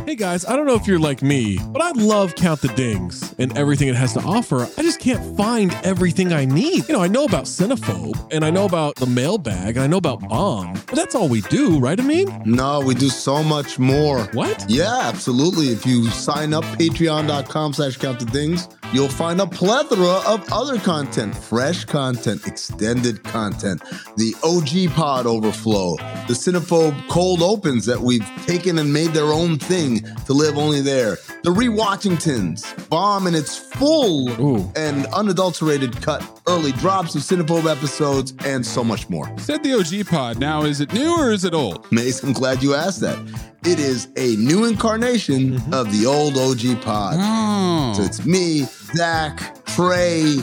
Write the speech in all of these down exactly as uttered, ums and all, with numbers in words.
Hey guys, I don't know if you're like me, but I love Count the Dings and everything it has to offer. I just can't find everything I need. You know, I know about Cinephobe, and I know about the mailbag, and I know about Bomb, but that's all we do, right, Amin? No, we do so much more. What? Yeah, absolutely. If you sign up, patreon.com slash count the dings, you'll find a plethora of other content, fresh content, extended content, the O G pod overflow, the Cinephobe cold opens that we've taken and made their own thing to live only there, the Rewatchingtons, Bomb in its full Ooh. and unadulterated cut, early drops of Cinephobe episodes, and so much more. Said the O G pod. Now, is it new or is it old? Mace, I'm glad you asked that. It is a new incarnation mm-hmm. of the old O G pod. Oh. So it's me, Zach, Trey,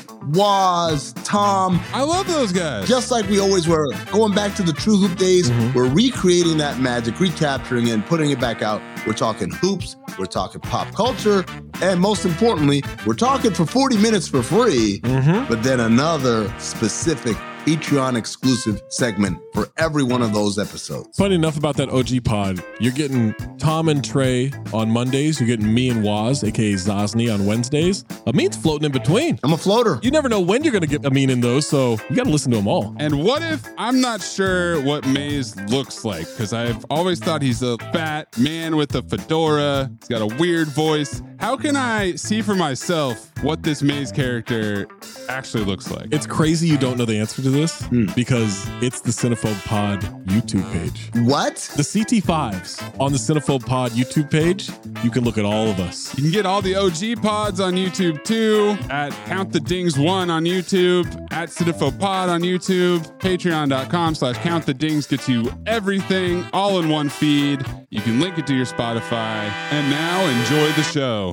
Waz, Tom. I love those guys. Just like we always were. Going back to the True Hoop days, mm-hmm. we're recreating that magic, recapturing it, and putting it back out. We're talking hoops, we're talking pop culture, and most importantly, we're talking for forty minutes for free, mm-hmm. but then another specific Patreon exclusive segment for every one of those episodes. Funny enough about that O G pod, you're getting Tom and Trey on Mondays. You're getting me and Waz, aka Zosny, on Wednesdays. Amin's floating in between. I'm a floater. You never know when you're going to get Amin in those, so you got to listen to them all. And what if I'm not sure what Maze looks like? Because I've always thought he's a fat man with a fedora. He's got a weird voice. How can I see for myself what this Maze character actually looks like? It's crazy you don't know the answer to this mm. because it's the Cinephobe Pod YouTube page. What? The C T fives on the Cinephobe Pod YouTube page. You can look at all of us. You can get all the O G pods on YouTube too, at Count the Dings one on YouTube, at Cinephobe Pod on YouTube, patreon.com slash Count the Dings gets you everything all in one feed. You can link it to your Spotify. And now enjoy the show.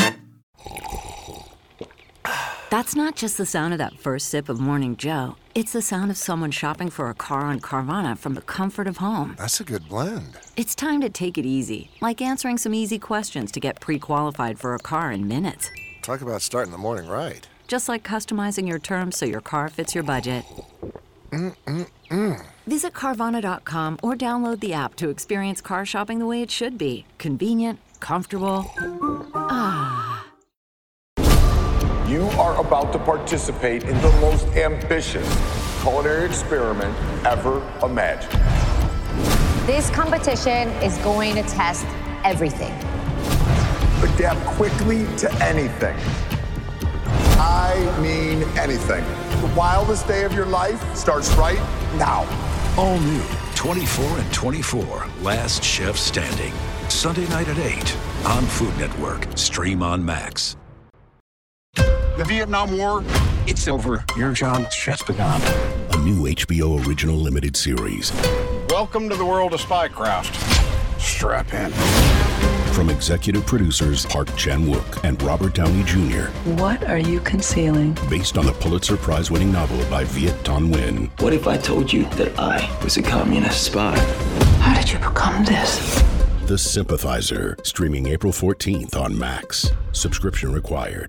That's not just the sound of that first sip of Morning Joe. It's the sound of someone shopping for a car on Carvana from the comfort of home. That's a good blend. It's time to take it easy, like answering some easy questions to get pre-qualified for a car in minutes. Talk about starting the morning right. Just like customizing your terms so your car fits your budget. Mm-mm-mm. Visit Carvana dot com or download the app to experience car shopping the way it should be. Convenient, comfortable. Ah. You are about to participate in the most ambitious culinary experiment ever imagined. This competition is going to test everything. Adapt quickly to anything. I mean anything. The wildest day of your life starts right now. All new, twenty-four and twenty-four, Last Chef Standing. Sunday night at eight on Food Network. Stream on Max. The Vietnam War, it's over. Your job just begun. A new H B O original limited series. Welcome to the world of Spycraft. Strap in. From executive producers Park Chan-wook and Robert Downey Junior What are you concealing? Based on the Pulitzer Prize-winning novel by Viet Thanh Nguyen. What if I told you that I was a communist spy? How did you become this? The Sympathizer, streaming April fourteenth on Max. Subscription required.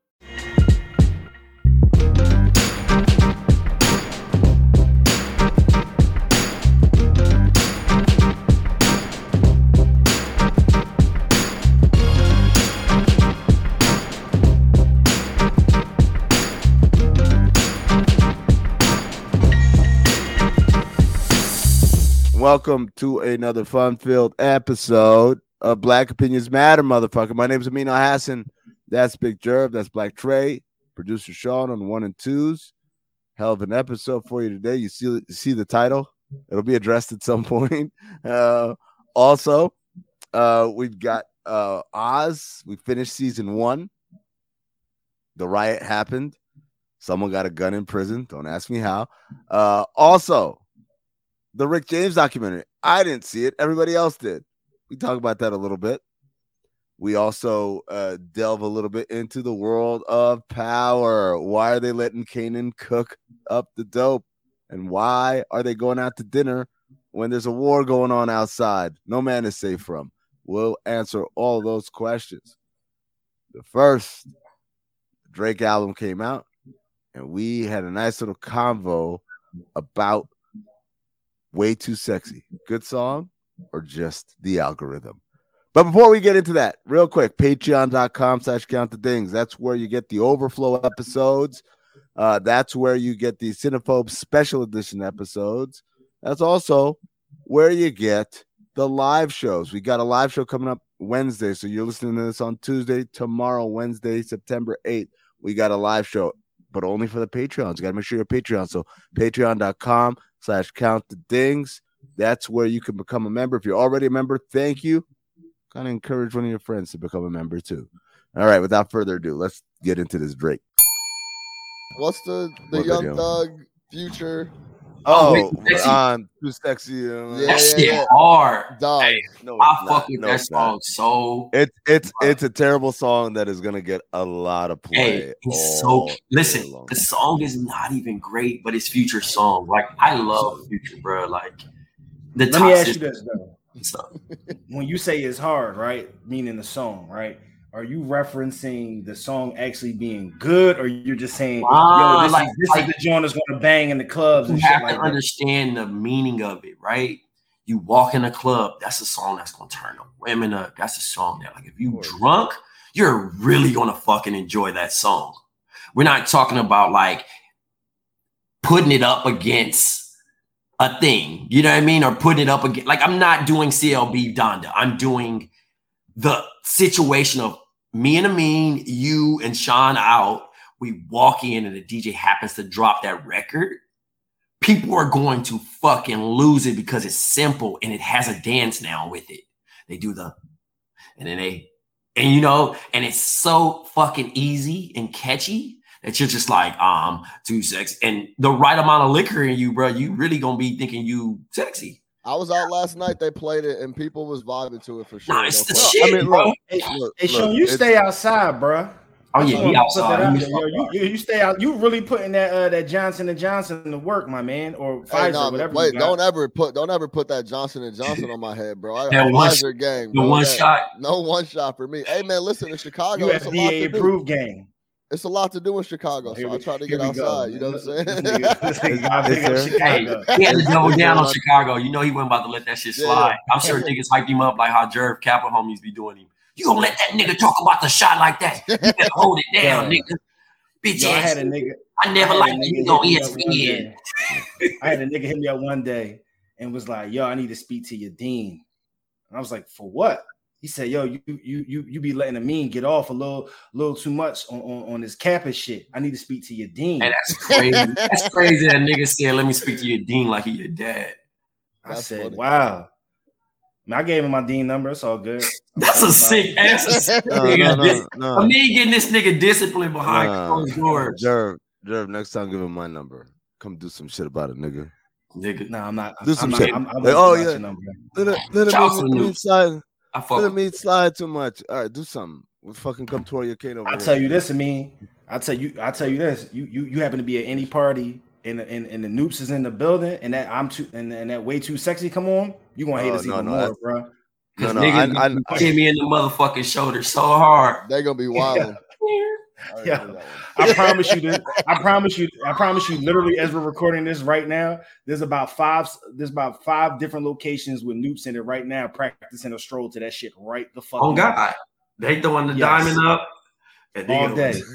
Welcome to another fun-filled episode of Black Opinions Matter, motherfucker. My name is Amin Al-Hassan. That's Big Jerv. That's Black Trey. Producer Sean on the one and twos. Hell of an episode for you today. You see, you see the title. It'll be addressed at some point. Uh, also, uh, we've got uh, Oz. We finished season one. The riot happened. Someone got a gun in prison. Don't ask me how. Uh, also, the Rick James documentary. I didn't see it. Everybody else did. We talk about that a little bit. We also uh, delve a little bit into the world of power. Why are they letting Kanan cook up the dope? And why are they going out to dinner when there's a war going on outside? No man is safe from. We'll answer all of those questions. The first Drake album came out, and we had a nice little convo about Way Too Sexy. Good song or just the algorithm? But before we get into that, real quick, patreon.com slash count the dings. That's where you get the overflow episodes. Uh, that's where you get the Cinephobe special edition episodes. That's also where you get the live shows. We got a live show coming up Wednesday. So you're listening to this on Tuesday. Tomorrow, Wednesday, September eighth, we got a live show, but only for the Patreons. You got to make sure you're Patreon. So patreon.com slash count the dings. That's where you can become a member. If you're already a member, thank you. Kind of encourage one of your friends to become a member too. All right, without further ado, let's get into this Drake. What's the the What Young video? Thug Future? Oh, Wait, um, too sexy. Uh, Yeah, That yeah, shit yeah. hard. Dog. Hey, No, I it's fuck not. with No, that it's not. song so. It's it's it's a terrible song that is gonna get a lot of play. Hey, it's all so. day Listen, long. the song is not even great, but it's Future song. Like I love Future, bro. Like the Let me ask toxic you this though. stuff. When you say it's hard, right? Meaning the song, right? Are you referencing the song actually being good, or you're just saying, Ah, yo, this, like- is, this like- is the joint that's going to bang in the clubs You and shit have like to that? understand the meaning of it, right? You walk in a club, that's a song that's gonna turn the women up. That's a song that, like, if you drunk, you're really gonna fucking enjoy that song. We're not talking about like putting it up against a thing, you know what I mean? Or putting it up against, like, I'm not doing C L B Donda. I'm doing the situation of me and Amin, you and Sean out. We walk in and the D J happens to drop that record. People are going to fucking lose it because it's simple and it has a dance now with it. They do the, and then they, and you know, and it's so fucking easy and catchy that you're just like, um, too sexy. And the right amount of liquor in you, bro, you really gonna be thinking you sexy. I was out last night. They played it, and people was vibing to it for sure. Nah, it's the No shit, I mean, bro. look, Hey, look, hey Sean, look, you it's- stay outside, bro. Oh yeah, he outside. He Yo, you, you, you stay out. You really putting that uh, that Johnson and Johnson to work, my man, or Hey, Pfizer, nah, whatever. wait, you got. don't ever put don't ever put that Johnson and Johnson on my head, bro. I That got one- Pfizer game. the bro. one That- shot. No one shot for me. Hey man, listen, in Chicago, U it's F a lot D A to do. approved game. It's a lot to do in Chicago, Here so we- I try to here get we go. outside. You know what I'm saying? This nigga- this nigga got Is big up there? Hey, Chicago. he had to double down on Yeah. Chicago. You know he wasn't about to let that shit Yeah, slide. yeah. I'm sure niggas hyped him up like how Jerv Kappa homies be doing him. You gonna let that nigga talk about the shot like that? You better hold it down, Yeah. nigga. Bitch Yo, I ass. had a nigga. I never I had liked a you nigga on hit E me S up P one N. day. I had a nigga hit me up one day and was like, "Yo, I need to speak to your dean." And I was like, "For what?" He said, "Yo, you you you you be letting a mean get off a little little too much on, on, on this campus shit. I need to speak to your dean." And that's crazy. That's crazy that nigga said, let me speak to your dean like he your dad. I That's said, funny. "Wow." I, mean, I gave him my dean number. It's all good. That's a sick ass. That's a sick No, nigga. no, no, Dis- no. For me, getting this nigga disciplined behind Nah. closed doors. Jerv, Jerv, next time give him my number. Come do some shit about it, nigga. Nigga. No, I'm not. Do I'm some not, shit. I'm, I'm Like, not oh, giving out yeah. your number. Let it, let it Shout out to mean, the mean news. slide. I fuck Let it with mean slide too much. All right, do something. We'll fucking come toward your cane over I'll here. tell you this, I mean, I'll tell you, I'll tell you this. You you you happen to be at any party and and, and the Noops is in the building and that I'm too and, and that way too sexy come on, you gonna hate Oh, us no, even no, more, that's- bro. No, Cause no, niggas I, I, be pushing me in the motherfucking shoulder so hard. They're gonna be wilding. Yeah, I promise you this. I promise you. I promise you. Literally, as we're recording this right now, there's about five. There's about five different locations with Noops in it right now, practicing a stroll to that shit right the fuck. Oh God, they throwing the Yes. diamond up and all they day.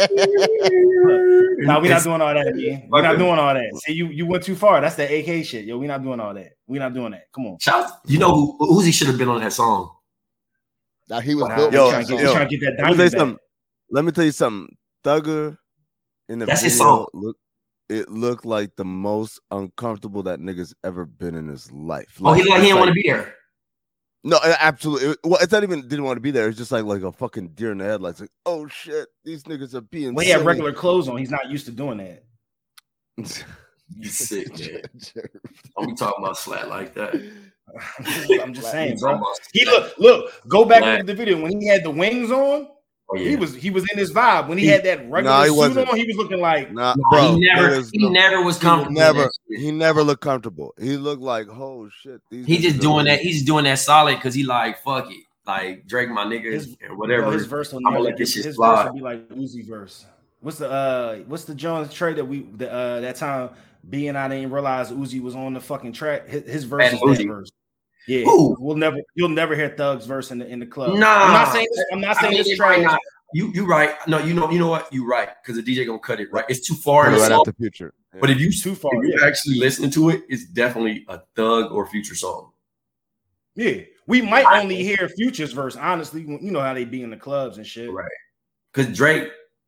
No, we're not doing all that, man. We're not doing all that. See, you you went too far. That's that A K shit, yo. We're not doing all that. We're not doing that. Come on. Shout, you know who Uzi should have been on that song. Now he was Nah, built. we Yo, trying to get, we yo, trying to get that let me tell you diamond back. something. Let me tell you something. Thugger in the That's his video, song. look, it looked like the most uncomfortable that nigga's ever been in his life. Oh, he like he it's didn't want to be there. No, it- absolutely. It- well, it's not even didn't want to be there. It's just like like a fucking deer in the headlights. Like, oh shit, these niggas are being. Well, he had silly. regular clothes on. He's not used to doing that. You sick, man. Don't be talking about slat like that. I'm just saying, You bro. talking about He slat. look, look, go back and Black. look at the video when he had the wings on. Oh, yeah. He was he was in his vibe when he, He- had that regular Nah, he suit wasn't. on. He was looking like Nah, Nah, bro, he never, niggas, he no. never was He comfortable. in never, that shit. he never looked comfortable. He looked like, oh shit. These He niggas just are doing that. really- He's doing that solid because he like fuck it, like Drake, my nigga, his, or whatever. Bro, his verse will I'm gonna never, let this his, shit his verse slide. will be like Uzi verse. What's the uh what's the Jones trade that we the, uh that time B and I didn't realize Uzi was on the fucking track. His, his verse Bad is that Uzi. verse. Yeah, Who? we'll never you'll never hear Thug's verse in the in the club. Nah, I'm not saying this, I'm not saying I mean, this it might trash. not. You you right. No, you know you know what? You right because the D J gonna cut it right. It's too far in the right song. after Future. Yeah. But if you Too far, if you yeah. actually listening to it, it's definitely a Thug or Future song. Yeah, we might I- only hear Future's verse. Honestly, you know how they be in the clubs and shit. Right. Because Drake,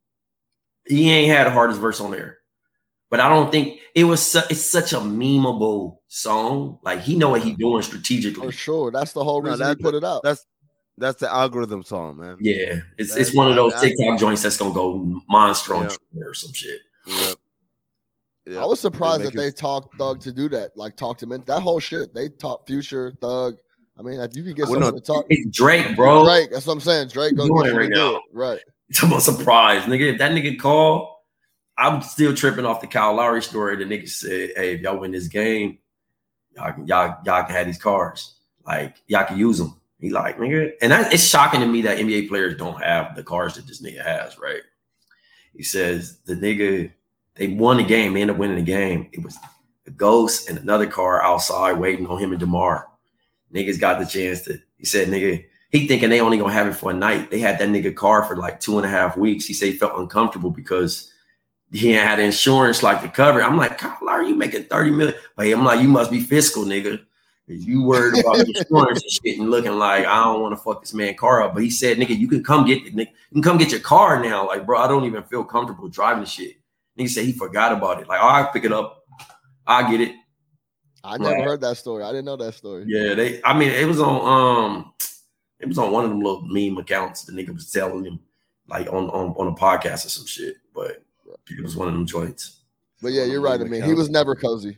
he ain't had the hardest verse on there. But I don't think it was su- it's such a memeable song. Like he know what he doing strategically. For sure. That's the whole No, reason that- he put it out. That's that's the algorithm song, man. Yeah, it's That's- it's one of those I- I- TikTok joints that's gonna go monster on Yeah. Twitter or some shit. Yep. Yep. I was surprised They that make they it- talked Thug to do that. Like talk to him. That whole shit. They talk Future, Thug. I mean, if you can get Well, someone no, to talk. It's Drake, bro. Drake. That's what I'm saying. Drake gonna Doing get it you right to do now. it. Right. It's almost surprised, nigga. If that nigga call, I'm still tripping off the Kyle Lowry story. The nigga said, "Hey, if y'all win this game, y'all can, y'all, y'all can have these cars. Like y'all can use them." He like, nigga, and that, it's shocking to me that N B A players don't have the cars that this nigga has, right? He says the nigga they won the game, they ended up winning the game. It was the Ghost and another car outside waiting on him and DeMar. Niggas got the chance to. He said, nigga, he thinking they only gonna have it for a night. They had that nigga car for like two and a half weeks. He said he felt uncomfortable because he ain't had insurance like to cover it. I'm like, Kyle Lowry, you making thirty million? But I'm like, you must be fiscal, nigga. You worried about insurance and shit and looking like I don't want to fuck this man car up. But he said, nigga, you can come get nigga, you can come get your car now. Like, bro, I don't even feel comfortable driving the shit. Nigga said he forgot about it. Like, oh, I'll pick it up. I'll get it. I never Right. heard that story. I didn't know that story. Yeah, they I mean, it was on um it was on one of them little meme accounts. The nigga was telling him like on on, on a podcast or some shit. But it was one of them joints. But yeah, you're right. I mean, he was never cozy.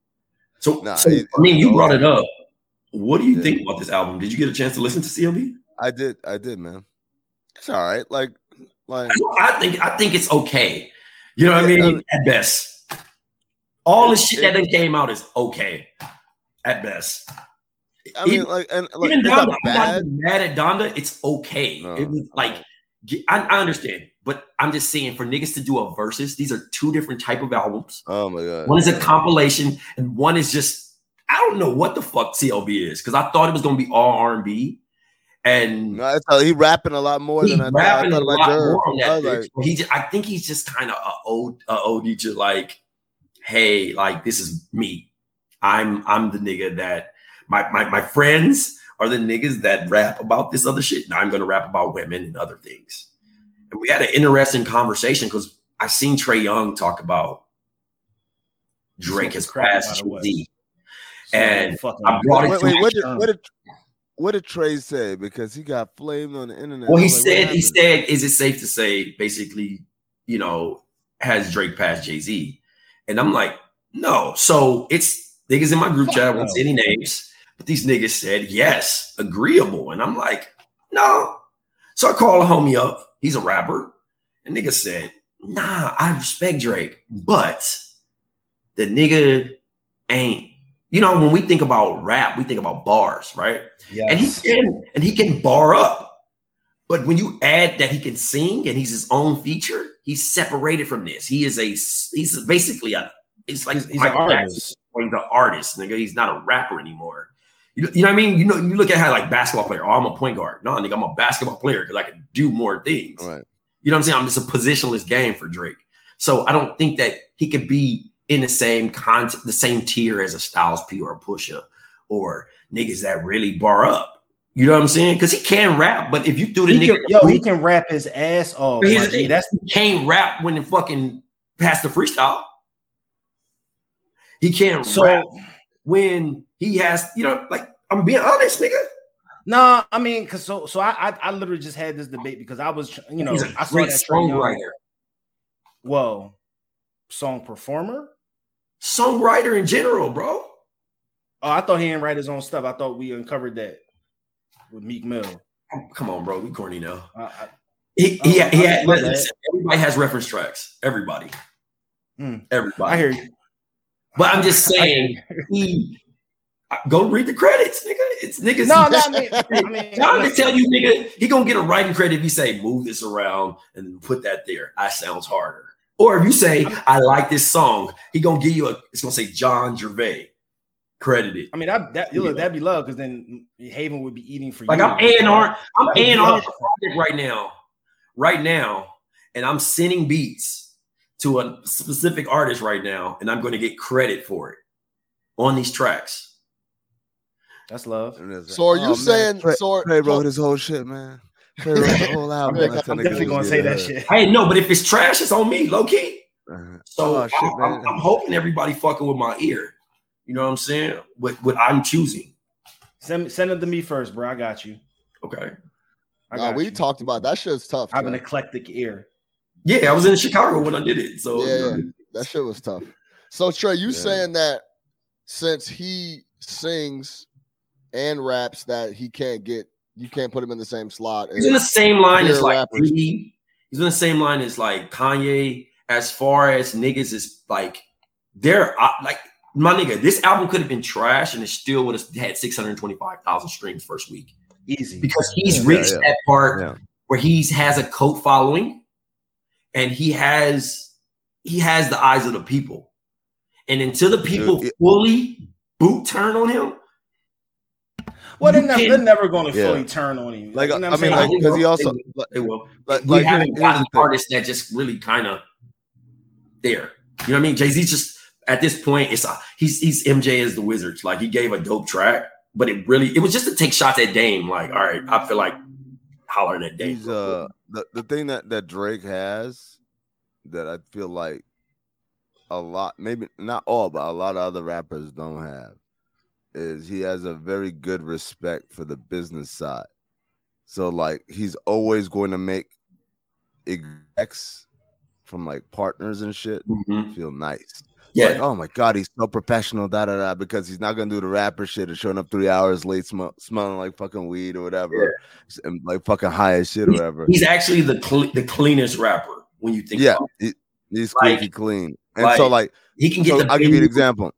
So, Nah, so he- I mean, you oh, brought it up. What do you yeah. think about this album? Did you get a chance to listen to C L B? I did, I did, man. It's all right. Like, like I think I think it's okay. You know what I Yeah, mean? um, At best. All the it- shit it- that then came out is okay. At best. I mean, Even- like, and like, Even it's Donda, not I'm not bad. even mad at Donda. It's okay. No, it was like I, I understand, but I'm just saying for niggas to do a versus, these are two different type of albums. Oh my god. One is a compilation, and one is just I don't know what the fuck C L B is because I thought it was gonna be all R and B, and No, it's, uh, he rapping a lot more he's than I thought. I rapping thought a about lot Jerv. more on I that. was bitch. like, he just, I think he's just kind of a old, a O D to like, hey, like this is me. I'm I'm the nigga that my my my friends are the niggas that rap about this other shit. Now I'm gonna rap about women and other things. And we had an interesting conversation because I seen Trae Young talk about Drake has Crap passed about Jay-Z. So And fucking- I brought it wait, to wait, what did, action. what did what did Trey say? Because he got flamed on the internet. Well, I he was like, what said, he happened? said, is it safe to say, basically, you know, has Drake passed Jay-Z? And I'm like, no. So it's niggas in my group chat, I won't say any names, but these niggas said, yes, agreeable. And I'm like, no. So I call a homie up. He's a rapper. And nigga said, nah, I respect Drake, but the nigga ain't, you know, when we think about rap, we think about bars, right? Yes. And he can and he can bar up. But when you add that he can sing and he's his own feature, he's separated from this. He is a he's basically a it's like He's- he's an Michael artist. Jackson, or he's an artist, nigga. He's not a rapper anymore. You, you know what I mean? You know, you look at how like basketball player. Oh, I'm a point guard. No, nigga, I'm a basketball player because I can do more things. Right. You know what I'm saying? I'm just a positionless game for Drake. So I don't think that he could be in the same content, the same tier as a Styles P or a Pusha or niggas that really bar up. You know what I'm saying? Because he can rap, but if you threw the He nigga, can, yo, he can rap his ass off. but here's my the G. thing, That's he can't rap when the fucking past the freestyle. He can't So- rap when he has, you know, like I'm being honest, nigga. no. I mean, because so so I, I I literally just had this debate because I was you know He's a I saw great that Trae Young- songwriter. Well, song performer. Songwriter in general, bro. Oh, I thought he didn't write his own stuff. I thought we uncovered that with Meek Mill. Come on, bro. We corny now. I, I, He, he, Oh, he my- had, my listen, bad. everybody has reference tracks. Everybody. Mm. Everybody. I hear you. But I'm just saying, he go read the credits, nigga. It's niggas. No, no, I mean, I mean, John can listen. tell you, nigga, he gonna get a writing credit if you say move this around and put that there. That sounds harder. Or if you say I like this song, he gonna give you a. It's gonna say John Gervais. credited. I mean, that that you look, that'd be love because then Haven would be eating for like you. I'm A and R. I'm That'd A be and R love. project right now, right now, and I'm sending beats to a specific artist right now, and I'm going to get credit for it on these tracks. That's love. So are you Oh, man, saying? Trey, so Trey wrote his whole shit, man. Trey wrote the whole I'm, album. I'm That's when definitely niggas gonna was say that getting shit. Hey, no, but if it's trash, it's on me, low key. Uh-huh. So Oh, shit, I'm, I'm, man. I'm hoping everybody fucking with my ear. You know what I'm saying? What what I'm choosing. Send send it to me first, bro. I got you. Okay. I Nah, got we you. talked about that. Shit's tough. I have an man. eclectic ear. Yeah, I was in Chicago when I did it. So Yeah, yeah, that shit was tough. So Trey, you Yeah. saying that since he sings and raps, that he can't get, you can't put him in the same slot. he's in the same line as peer like rappers. Diddy. He's in the same line as like Kanye. As far as niggas is like, they're uh, like my nigga. This album could have been trash, and it still would have had six hundred twenty-five thousand streams first week Easy. because he's Yeah, reached yeah. that part Yeah. where he's has a cult following, and he has he has the eyes of the people. And until the people Dude, it- fully boot turn on him, Well, they're you never, can't- they're never going to Yeah. fully turn on him. Like, You know I what I'm mean, saying? like, because he also, like, they will. like, we like, haven't here's gotten the thing. artists that just really kind of there. You know what I mean? Jay-Z's just at this point, it's a he's he's M J as the Wizards. Like he gave a dope track, but it really it was just to take shots at Dame. Like, all right, I feel like hollering at Dame. He's uh the, the thing that, that Drake has that I feel like a lot, maybe not all, but a lot of other rappers don't have is he has a very good respect for the business side. So like he's always going to make execs from like partners and shit Mhm. feel nice. Yeah. Like, oh my god, he's so professional, da da da, because he's not gonna do the rapper shit of showing up three hours late, sm- smelling like fucking weed or whatever, and like fucking high as shit or He's, whatever. he's actually the cle- the cleanest rapper when you think. Yeah, about it. he, he's Like- squeaky clean, and so like he can get. so the I'll give you an big- example.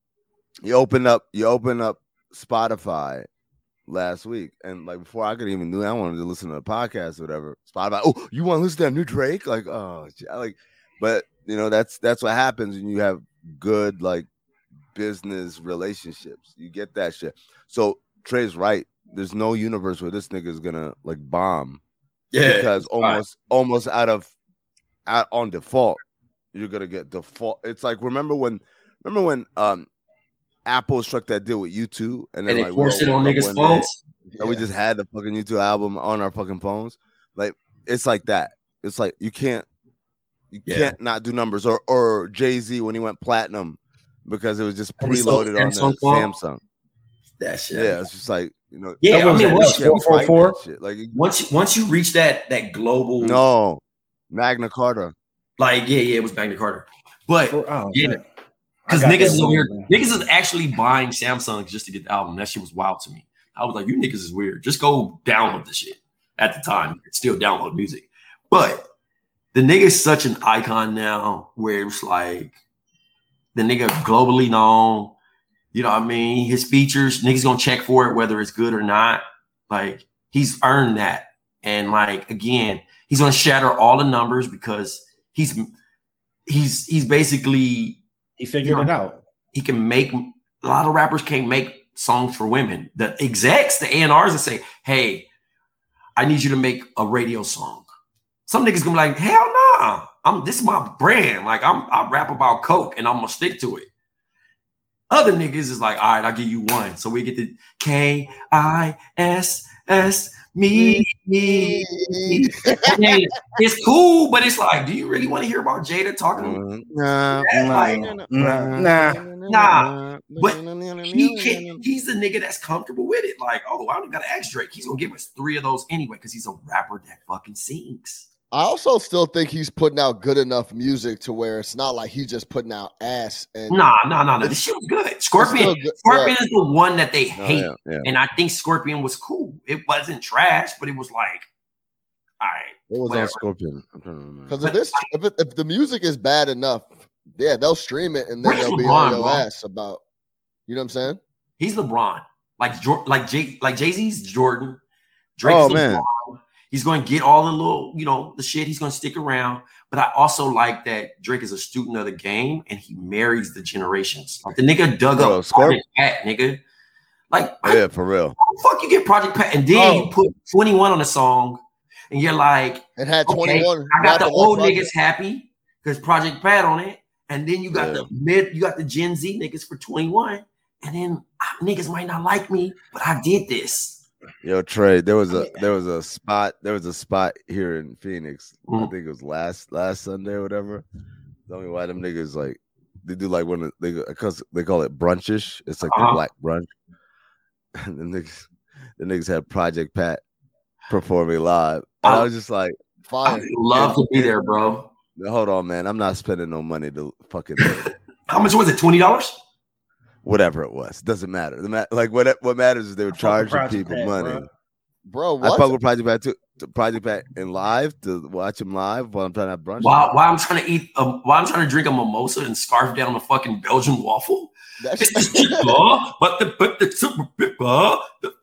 You open up, you open up Spotify last week, and like before I could even do that, I wanted to listen to a podcast or whatever. Spotify, oh, you want to listen to that new Drake? Like, oh, shit. like, but you know that's that's what happens when you have good like business relationships. You get that shit. So Trey's right. There's no universe where this nigga is gonna like bomb. Yeah, because right. almost almost out of out on default, you're gonna get default. It's like remember when remember when um Apple struck that deal with U two and then And they like we forced it all on woke up niggas' one day phones? and we just had the fucking U two album on our fucking phones. Like it's like that. It's like you can't you Yeah. can't not do numbers or or Jay-Z when he went platinum because it was just And he sold preloaded on the Samsung phone? Samsung. That shit. Yeah, it's just like you know. Yeah, I mean, you once can't you, fight that shit. Like once you, once you reach that that global, no, Magna Carta. like yeah, yeah, it was Magna Carta, but oh, yeah, man. because I got niggas that is over here, wrong, niggas is actually buying Samsungs just to get the album. That shit was wild to me. I was like, you niggas is weird. Just go download the shit. At the time, you could still download music, but the nigga's such an icon now, where it's like the nigga globally known. You know what I mean? His features, niggas gonna check for it whether it's good or not. Like he's earned that. And like again, he's gonna shatter all the numbers because he's he's he's basically he figured you know, it out. He can make a lot of rappers can't make songs for women. The execs, the A and Rs that say, hey, I need you to make a radio song. Some niggas gonna be like, hell nah. I'm this is my brand. Like I'm I rap about coke and I'm gonna stick to it. Other niggas is like, all right, I'll give you one. So we get the K I S S me. me. It's cool, but it's like, do you really want to hear about Jada talking? Nah, That, like, Nah, nah. nah. But he can, he's the nigga that's comfortable with it. Like, oh, I don't gotta ask Drake. He's gonna give us three of those anyway, because he's a rapper that fucking sings. I also still think he's putting out good enough music to where it's not like he's just putting out ass. And Nah, nah, nah, nah. This shit was good. Scorpion, good, Scorpion right. is the one that they Oh, hate, yeah, yeah. and I think Scorpion was cool. It wasn't trash, but it was like, all right. What was whatever. on Scorpion? I'm trying to remember. Because if this, if, it, if the music is bad enough, yeah, they'll stream it and then Where's they'll be LeBron, on your bro? ass about. You know what I'm saying? He's LeBron, like Jor- like Jay, like Jay Z's Jordan. Drake's Oh, LeBron. man. He's going to get all the little, you know, the shit. He's going to stick around. But I also like that Drake is a student of the game and he marries the generations. Like the nigga dug Bro, up Project Pat, nigga. Like, yeah, I, for real. How the fuck you get Project Pat? And then oh. you put twenty-one on the song and you're like, it had twenty-one. Okay, I got the old niggas happy because Project Pat on it. And then you got yeah. the mid, you got the Gen Z niggas for twenty-one. And then uh, niggas might not like me, but I did this. Yo, Trey, there was a there was a spot there was a spot here in Phoenix. Mm-hmm. I think it was last last Sunday or whatever. Tell me why them niggas like they do like when they because they call it brunchish. It's like uh-huh. the black brunch. And the niggas the niggas had Project Pat performing live. And I, I was just like, fine. I'd love to be there, bro. Hold on, man. I'm not spending no money to fucking. How much was it? twenty dollars. Whatever it was, doesn't matter. The ma- like what what matters is they were charging people Pat, money. Bro, bro what? I fuck with Project Pat too. Project Pat in live to watch him live while I'm trying to have brunch. While, while I'm trying to eat, um, while I'm trying to drink a mimosa and scarf down a fucking Belgian waffle. That's but the but the super uh,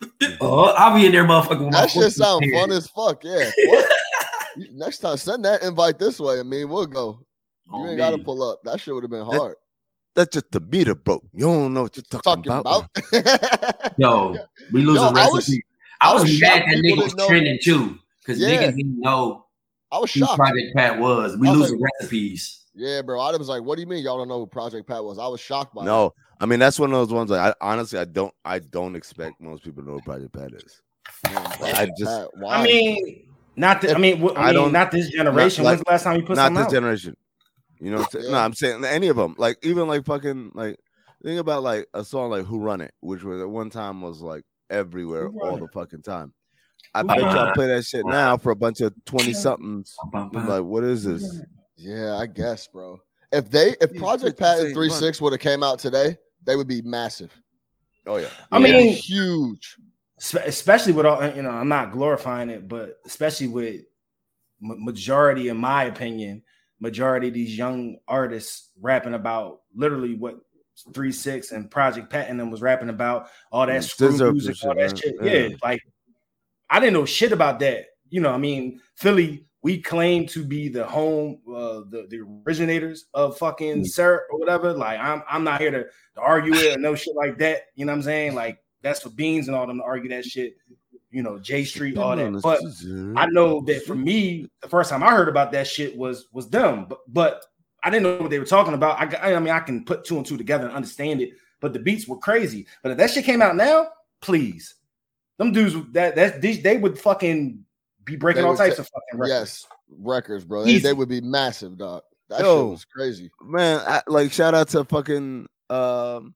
I'll be in there, motherfucker. That shit sound fun as fuck. Yeah. What? Next time, send that invite this way. I mean, we'll go. You oh, ain't got to pull up. That shit would have been hard. That's just the meter broke. You don't know what you're talking, talking about. about. Yo, we losing Yo, recipes. I was, I was mad that nigga was know. trending too, because yeah. niggas didn't know I was who shocked. Project Pat was. We was losing like, recipes. Yeah, bro. I was like, what do you mean y'all don't know who Project Pat was? I was shocked by No, that. I mean that's one of those ones like I honestly I don't I don't expect most people to know who Project Pat is. Man, Project I just Pat, I mean not the, I mean w- I, I mean not this generation. Not, like, When's the last time you put not this out? generation? You know what I'm saying? Yeah. No, I'm saying any of them. Like even like fucking like think about like a song like Who Run It, which was at one time was like everywhere all the fucking time. I bet y'all play that shit now for a bunch of twenty somethings. Like, what is this? Yeah, I guess, bro. If they if Project Pat and three six would have came out today, they would be massive. Oh yeah. I mean huge. Especially with all, you know, I'm not glorifying it, but especially with majority, in my opinion, majority of these young artists rapping about literally what three six and Project Pat and them was rapping about, all that screw music, all that shit. Yeah. yeah, like I didn't know shit about that. You know, I mean, Philly, we claim to be the home, uh, the, the originators of fucking syrup or whatever. Like, I'm I'm not here to, to argue it or no shit like that. You know what I'm saying? Like, that's for Beans and all them to argue that shit. You know, J Street, all that. But I know that for me, the first time I heard about that shit was was them. But but I didn't know what they were talking about. I, I mean, I can put two and two together and understand it, but the beats were crazy. But if that shit came out now, please, them dudes that that they, they would fucking be breaking they all types t- of fucking records. Yes, records, bro. They, they would be massive, dog. That Yo, shit was crazy, man. I, like, shout out to fucking um,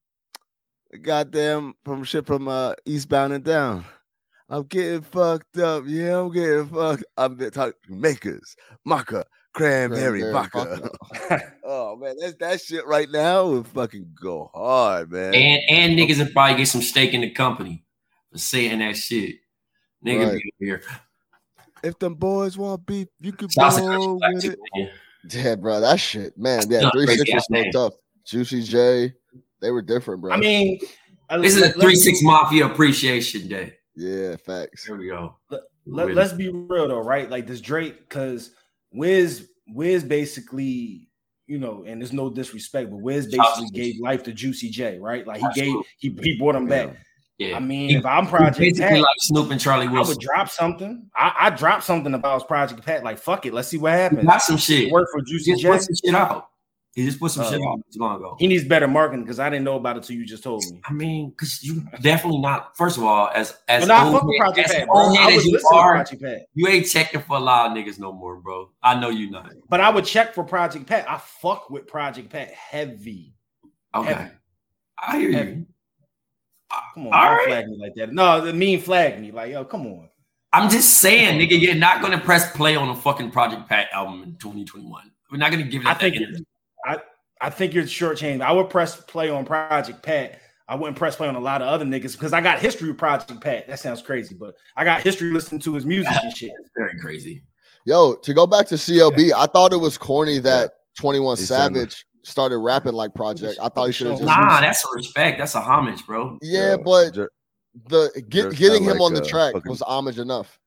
goddamn from shit from uh, Eastbound and Down. I'm getting fucked up. Yeah, I'm getting fucked. I'm talking makers, maca. Cranberry vodka. Oh man, that's that shit right now would fucking go hard, man. And and niggas would probably get some stake in the company for saying that shit. Nigga right. be here. If them boys want beef, you can go with it. Man. Yeah, bro, that shit, man. Yeah, three six was so tough. Juicy J, they were different, bro. I mean, this is a three six Mafia Appreciation Day. Yeah, facts. Here we go. Let, let, let's be real though, right? Like this Drake, because Wiz, Wiz basically, you know, and there's no disrespect, but Wiz basically gave life to Juicy J, right? Like he gave, he, he brought him back. Yeah. I mean, he, if I'm Project Pat, like Snoop and Charlie Wilson, I would drop something. I, I drop something about his Project Pat. Like, fuck it, let's see what happens. He got some shit. Work for Juicy J. Put some shit out. He just put some uh, shit out long ago. He needs better marketing because I didn't know about it until you just told me. I mean, because you definitely not. First of all, as as but old, fuck Project as, Pat, old as you are, you ain't checking for a lot of niggas no more, bro. I know you not. But I would check for Project Pat. I fuck with Project Pat heavy. Okay, heavy. I hear heavy. you. Come on, all don't right. flag me like that. No, the mean flag me. Like, yo, come on. I'm just saying, nigga, you're not gonna press play on a fucking Project Pat album in twenty twenty-one. We're not gonna give it. I think it, I. I think you're shortchanged. I would press play on Project Pat. I wouldn't press play on a lot of other niggas because I got history with Project Pat. That sounds crazy, but I got history listening to his music and shit. It's very crazy. Yo, to go back to C L B, I thought it was corny that twenty-one Savage started rapping like Project. I thought he should have just Nah, that's a respect. That's a homage, bro. Yeah, but the get, getting him on the track was homage enough.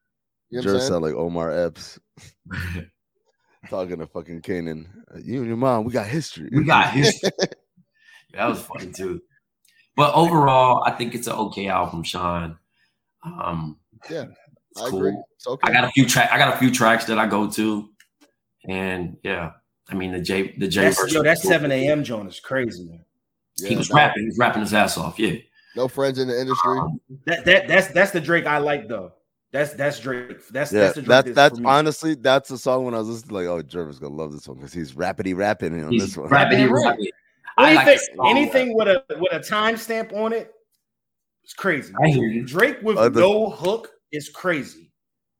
You know what I'm Jerv saying? sound like Omar Epps. Talking to fucking Kanan. You and your mom, we got history. We got history. That was funny too. But overall, I think it's an okay album, Sean. Um, yeah, it's I cool. agree. It's okay. I got a few track. I got a few tracks that I go to, and yeah, I mean the J the J That's, version. yo, that seven a.m. joint is crazy. Yeah, he was no, rapping. He was rapping his ass off. Yeah. No friends in the industry. Um, That that that's that's the Drake I like though. That's that's Drake. That's Yeah, that's the Drake. that's that's that's for me. honestly that's the song when I was listening, like, oh, Jervis gonna love this one because he's rappity rapping on he's this one. rapping, rapping. I like Anything, this song, anything with a with a timestamp on it, it's crazy. I hear you. Drake with Uh, the- no hook is crazy.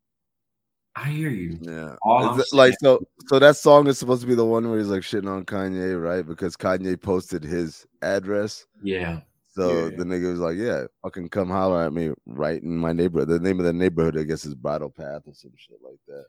I hear you. Yeah, All Is I'm it- like saying- so. So that song is supposed to be the one where he's like shitting on Kanye, right? Because Kanye posted his address. Yeah. So Yeah. the nigga was like, "Yeah, fucking come holler at me right in my neighborhood." The name of the neighborhood, I guess, is Bridle Path or some shit like that.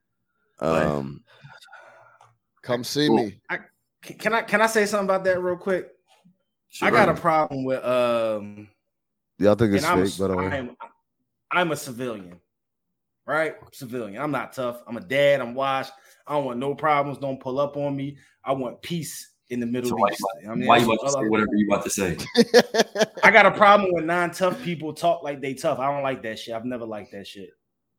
Um, Come see me. I, can I can I say something about that real quick? Sure. I got a problem with um. y'all think it's and I'm a, fake, by the way? I'm, I'm a civilian, right? Civilian. I'm not tough. I'm a dad. I'm washed. I don't want no problems. Don't pull up on me. I want peace in the Middle So why, East. you I mean, why you that's about to what say I- whatever you about to say? I got a problem when non-tough people talk like they tough. I don't like that shit. I've never liked that shit.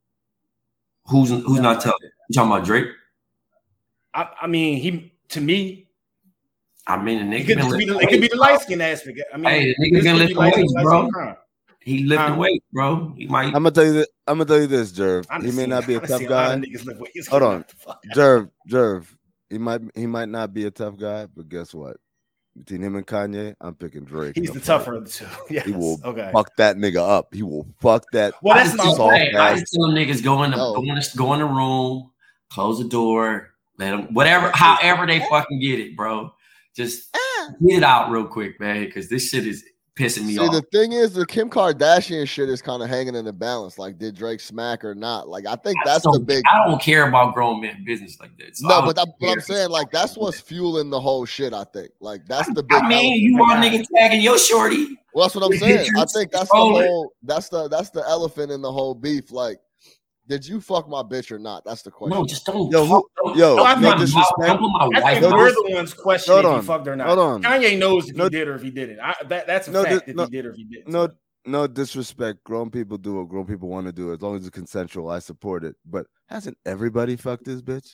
Who's who's Never not liked tough? it. You talking about Drake? I, I mean, he to me, I mean, the it nigga could, been just be the, lifting it could be weights, the bro. light skin aspect. I mean, Hey, the nigga this been could be lifting light skin, weights, light bro. skin crime. He lifting Huh? weight, bro. He might. I'm gonna tell you that. I'm gonna tell you this, Jerv. I done He may seen- not be I a done tough seen a lot guy. of niggas lift weights. Hold Get on, the fuck out. Jerv. Jerv. He might he might not be a tough guy, but guess what? Between him and Kanye, I'm picking Drake. He's in the fight. tougher of the two. Yes. He will Okay. fuck that nigga up. He will fuck that. Well, I that's just my tell- soft hey, I ass. just tell them niggas go in the No. go in the, go in the room, close the door, let them whatever, however they fucking get it, bro. Just get it out real quick, man, because this shit is pissing me See, off. the thing is, the Kim Kardashian shit is kind of hanging in the balance. Like, did Drake smack or not? Like, I think I that's just the don't- big. I don't care about grown men business like that. So I No, don't but, that, but I'm care. saying, like, that's what's fueling the whole shit. I think, like, that's the big. I mean, elephant. you want nigga tagging your shorty. Well, that's what I'm With saying. I pictures, think that's the scrolling. whole. That's the that's the elephant in the whole beef. Like, did you fuck my bitch or not? That's the question. No, just don't. Yo, who- talk- don't- yo, don't no put my disrespect. mouth- don't put my I wife think no, mouth. we're this- the ones questioning hold if on. he fucked or not. Hold on. Kanye knows if No, he did or if he didn't. I, that, that's a no, fact di- if no, he did or if he didn't. No, no disrespect. Grown people do what grown people want to do. As long as it's consensual, I support it. But hasn't everybody fucked this bitch?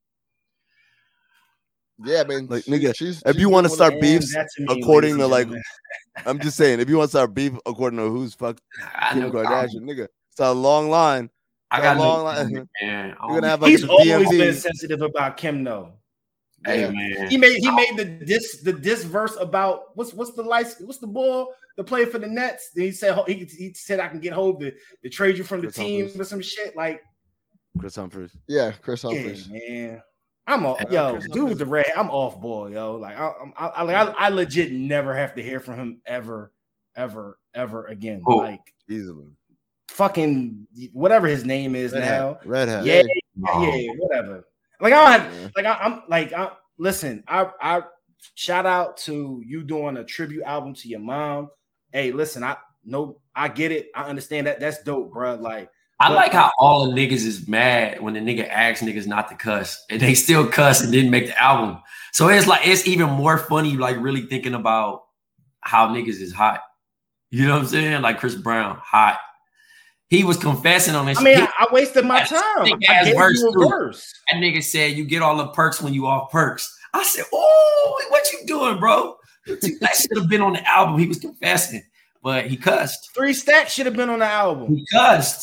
Yeah, I mean, Like, she- nigga, she's, if she's you want to doing start it- beefs that to me, according ladies to and like, gentlemen. I'm just saying, if you want to start beef according to who's fucked I Kim know- Kardashian, nigga, it's a long line. I It's got a long no, line. man. I You're gonna don't- have like He's the always D M V. been sensitive about Kim, though. Hey, Yeah. man. He made he made the dis the dis verse about what's what's the license what's the ball the player for the Nets. Then he said he, he said I can get hold to, to trade you from the Chris team Humphries. or some shit like Chris Humphries. Yeah, Chris yeah Humphries. man. I'm off, Yeah, yo, Chris dude Humphries. with the red. I'm off ball, yo. Like I, I'm- I, I, like, I, I legit never have to hear from him ever, ever, ever again. Oh. Like Easily. fucking whatever his name is Red now. Hat. Red Hat. Yeah, Oh. yeah, yeah, whatever. Like I don't have Yeah. like I, I'm like I listen. I I shout out to you doing a tribute album to your mom. Hey, listen, I no, I get it. I understand that. That's dope, bro. Like I but- like how all the niggas is mad when the nigga asks niggas not to cuss and they still cuss and didn't make the album. So it's like it's even more funny, like really thinking about how niggas is hot. You know what I'm saying? Like Chris Brown, hot. He was confessing on this. I mean, shit. I, I wasted my That's time. thick I ass gave verse, you a too. verse. That nigga said you get all the perks when you off perks. I said, oh, what you doing, bro? That should have been on the album. He was confessing, but he cussed. Three Stacks should have been on the album. He cussed.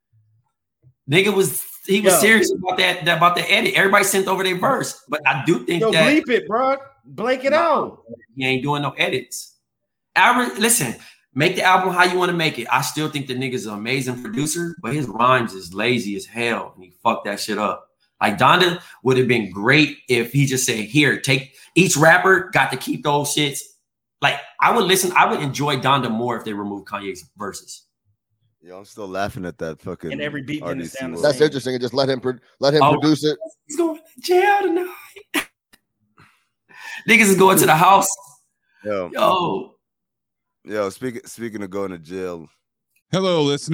Nigga was he was Yo. serious about that, that about the edit. Everybody sent over their verse, but I do think Yo, that bleep it, bro. Blank it out. he ain't doing no edits. Albert, listen, make the album how you want to make it. I still think the nigga's an amazing producer, but his rhymes is lazy as hell, and he fucked that shit up. Like Donda would have been great if he just said, "Here, take each rapper got to keep those shits." Like I would listen, I would enjoy Donda more if they removed Kanye's verses. Yo, I'm still laughing at that fucking. And every beat didn't R D C sound the world. That's same. interesting. And just let him pro- let him Oh. produce it. He's going to jail tonight. Niggas is going to the house. Yo, Yo, yo. Speaking speaking of going to jail, Hello, listener.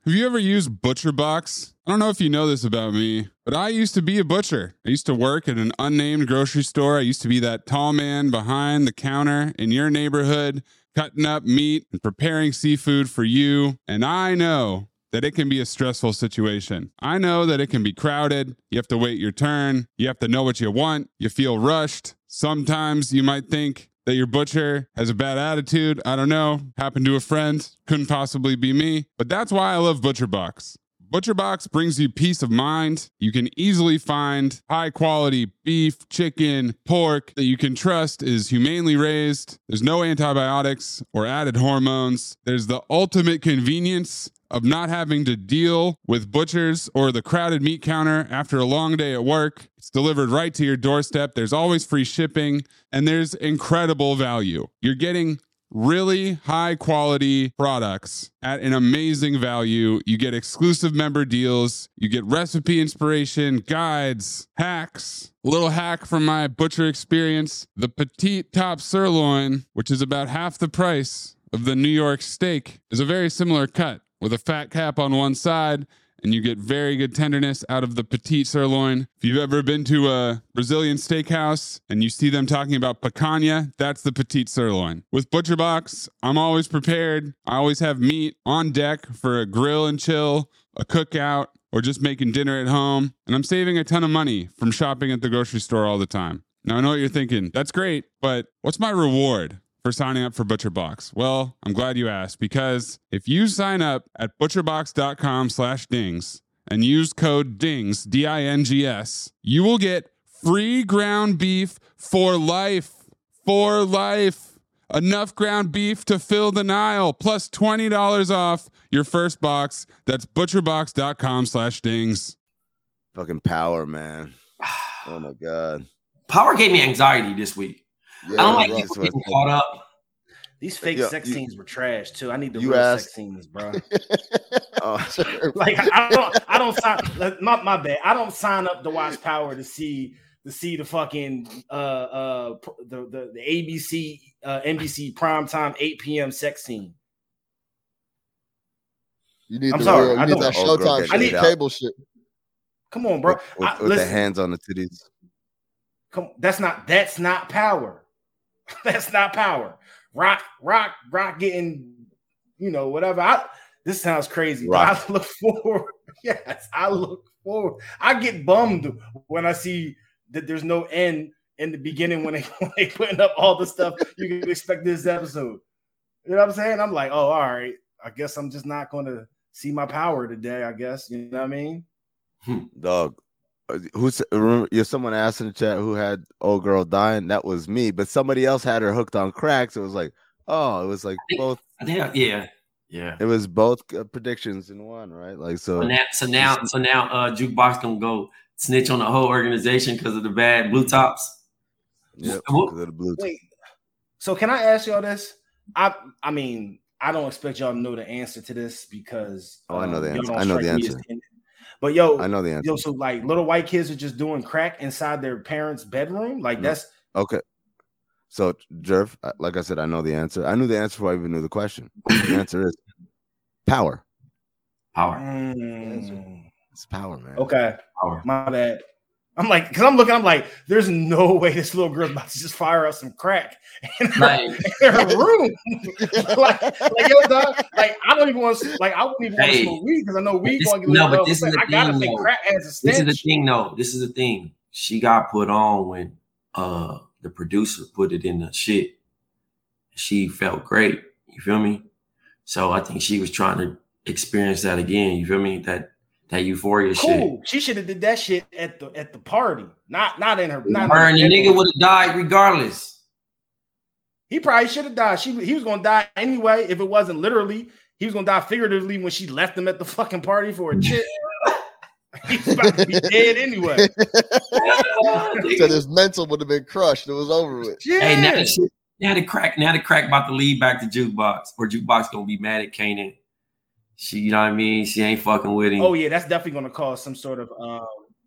Have you ever used ButcherBox? I don't know if you know this about me, but I used to be a butcher. I used to work at an unnamed grocery store. I used to be that tall man behind the counter in your neighborhood, cutting up meat and preparing seafood for you. And I know that it can be a stressful situation. I know that it can be crowded. You have to wait your turn. You have to know what you want. You feel rushed. Sometimes you might think that your butcher has a bad attitude. I don't know. Happened to a friend. Couldn't possibly be me. But that's why I love ButcherBox. ButcherBox brings you peace of mind. You can easily find high quality beef, chicken, pork that you can trust is humanely raised. There's no antibiotics or added hormones. There's the ultimate convenience of not having to deal with butchers or the crowded meat counter after a long day at work. It's delivered right to your doorstep. There's always free shipping, and there's incredible value. You're getting really high quality products at an amazing value. You get exclusive member deals. You get recipe inspiration, guides, hacks. A little hack from my butcher experience. The petite top sirloin, which is about half the price of the New York steak, is a very similar cut with a fat cap on one side, and you get very good tenderness out of the petite sirloin. If you've ever been to a Brazilian steakhouse and you see them talking about picanha, that's the petite sirloin. With ButcherBox, I'm always prepared. I always have meat on deck for a grill and chill, a cookout, or just making dinner at home. And I'm saving a ton of money from shopping at the grocery store all the time. Now, I know what you're thinking. That's great, but what's my reward for signing up for ButcherBox? Well, I'm glad you asked, because if you sign up at butcherbox.com slash dings and use code DINGS, D I N G S, you will get free ground beef for life. For life. Enough ground beef to fill the Nile, plus twenty dollars off your first box. That's butcherbox.com slash dings. Fucking Power, man. Oh my God. Power gave me anxiety this week. Yeah, I don't like rough, people rough. getting caught up. These fake Yo, sex you- scenes were trash too. I need the you real asked- sex scenes, bro. Oh, Like I don't, I don't sign. like, My, my bad. I don't sign up to watch Power to see to see the fucking uh uh pr- the the, the A B C uh, N B C primetime eight p.m. sex scene. You need I'm the sorry, real, I you need don't- that Old girl Showtime getting shit, ate out. cable shit. Come on, bro. with, with, I- with the listen, hands on the titties. Come, that's not that's not Power. That's not Power. Rock, rock, rock getting, you know, whatever. I this sounds crazy. But Rock. I look forward. Yes, I look forward. I get bummed when I see that there's no end in the beginning when they when they putting up all the stuff you can expect this episode. You know what I'm saying? I'm like, oh, all right. I guess I'm just not gonna see my Power today, I guess. You know what I mean? Dog. Uh, Who's remember? Yeah, someone asked in the chat who had old girl dying. That was me, but somebody else had her hooked on crack. So it was like, oh, it was like both. I think, yeah, yeah. It was both uh, predictions in one, right? Like so. So now, so now, so now, uh, Jukebox gonna go snitch on the whole organization because of the bad blue tops. Yep, What- because of the blue. Wait. So can I ask y'all this? I I mean, I don't expect y'all to know the answer to this because Oh, I know the um, y'all answer. don't I know the strike me as answer. in- But yo, I know the answer. yo, so like little white kids are just doing crack inside their parents' bedroom. Like No. that's Okay. So, Jerv, uh, like I said, I know the answer. I knew the answer before I even knew the question. The answer is power. Power. Mm, It's power, man. okay. Power. My bad. I'm like, because I'm looking, I'm like, there's no way this little girl's about to just fire up some crack in her, Like- in her room. like, like, yo, dog, like, I don't even want to, like, I wouldn't even want to Hey. smoke weed because I know weed This- going to get no, a but little this is the I gotta thing, think though. crack has a This stench. is the thing, though. This is the thing. She got put on when uh the producer put it in the shit. She felt great. You feel me? So I think she was trying to experience that again. You feel me? That that euphoria shit. Cool. She should have did that shit at the at the party, not not in her. Not Her in and her the nigga bedroom. would have died regardless. He probably should have died. She he was gonna die anyway. If it wasn't literally, he was gonna die figuratively when she left him at the fucking party for a chick. He's about to be dead anyway. So his mental would have been crushed. It was over with. Yeah. Hey, now the shit, now the crack, now the crack about to lead back to Jukebox, or Jukebox gonna be mad at Kanan. She, you know what I mean? She ain't fucking with him. Oh yeah, that's definitely gonna cause some sort of um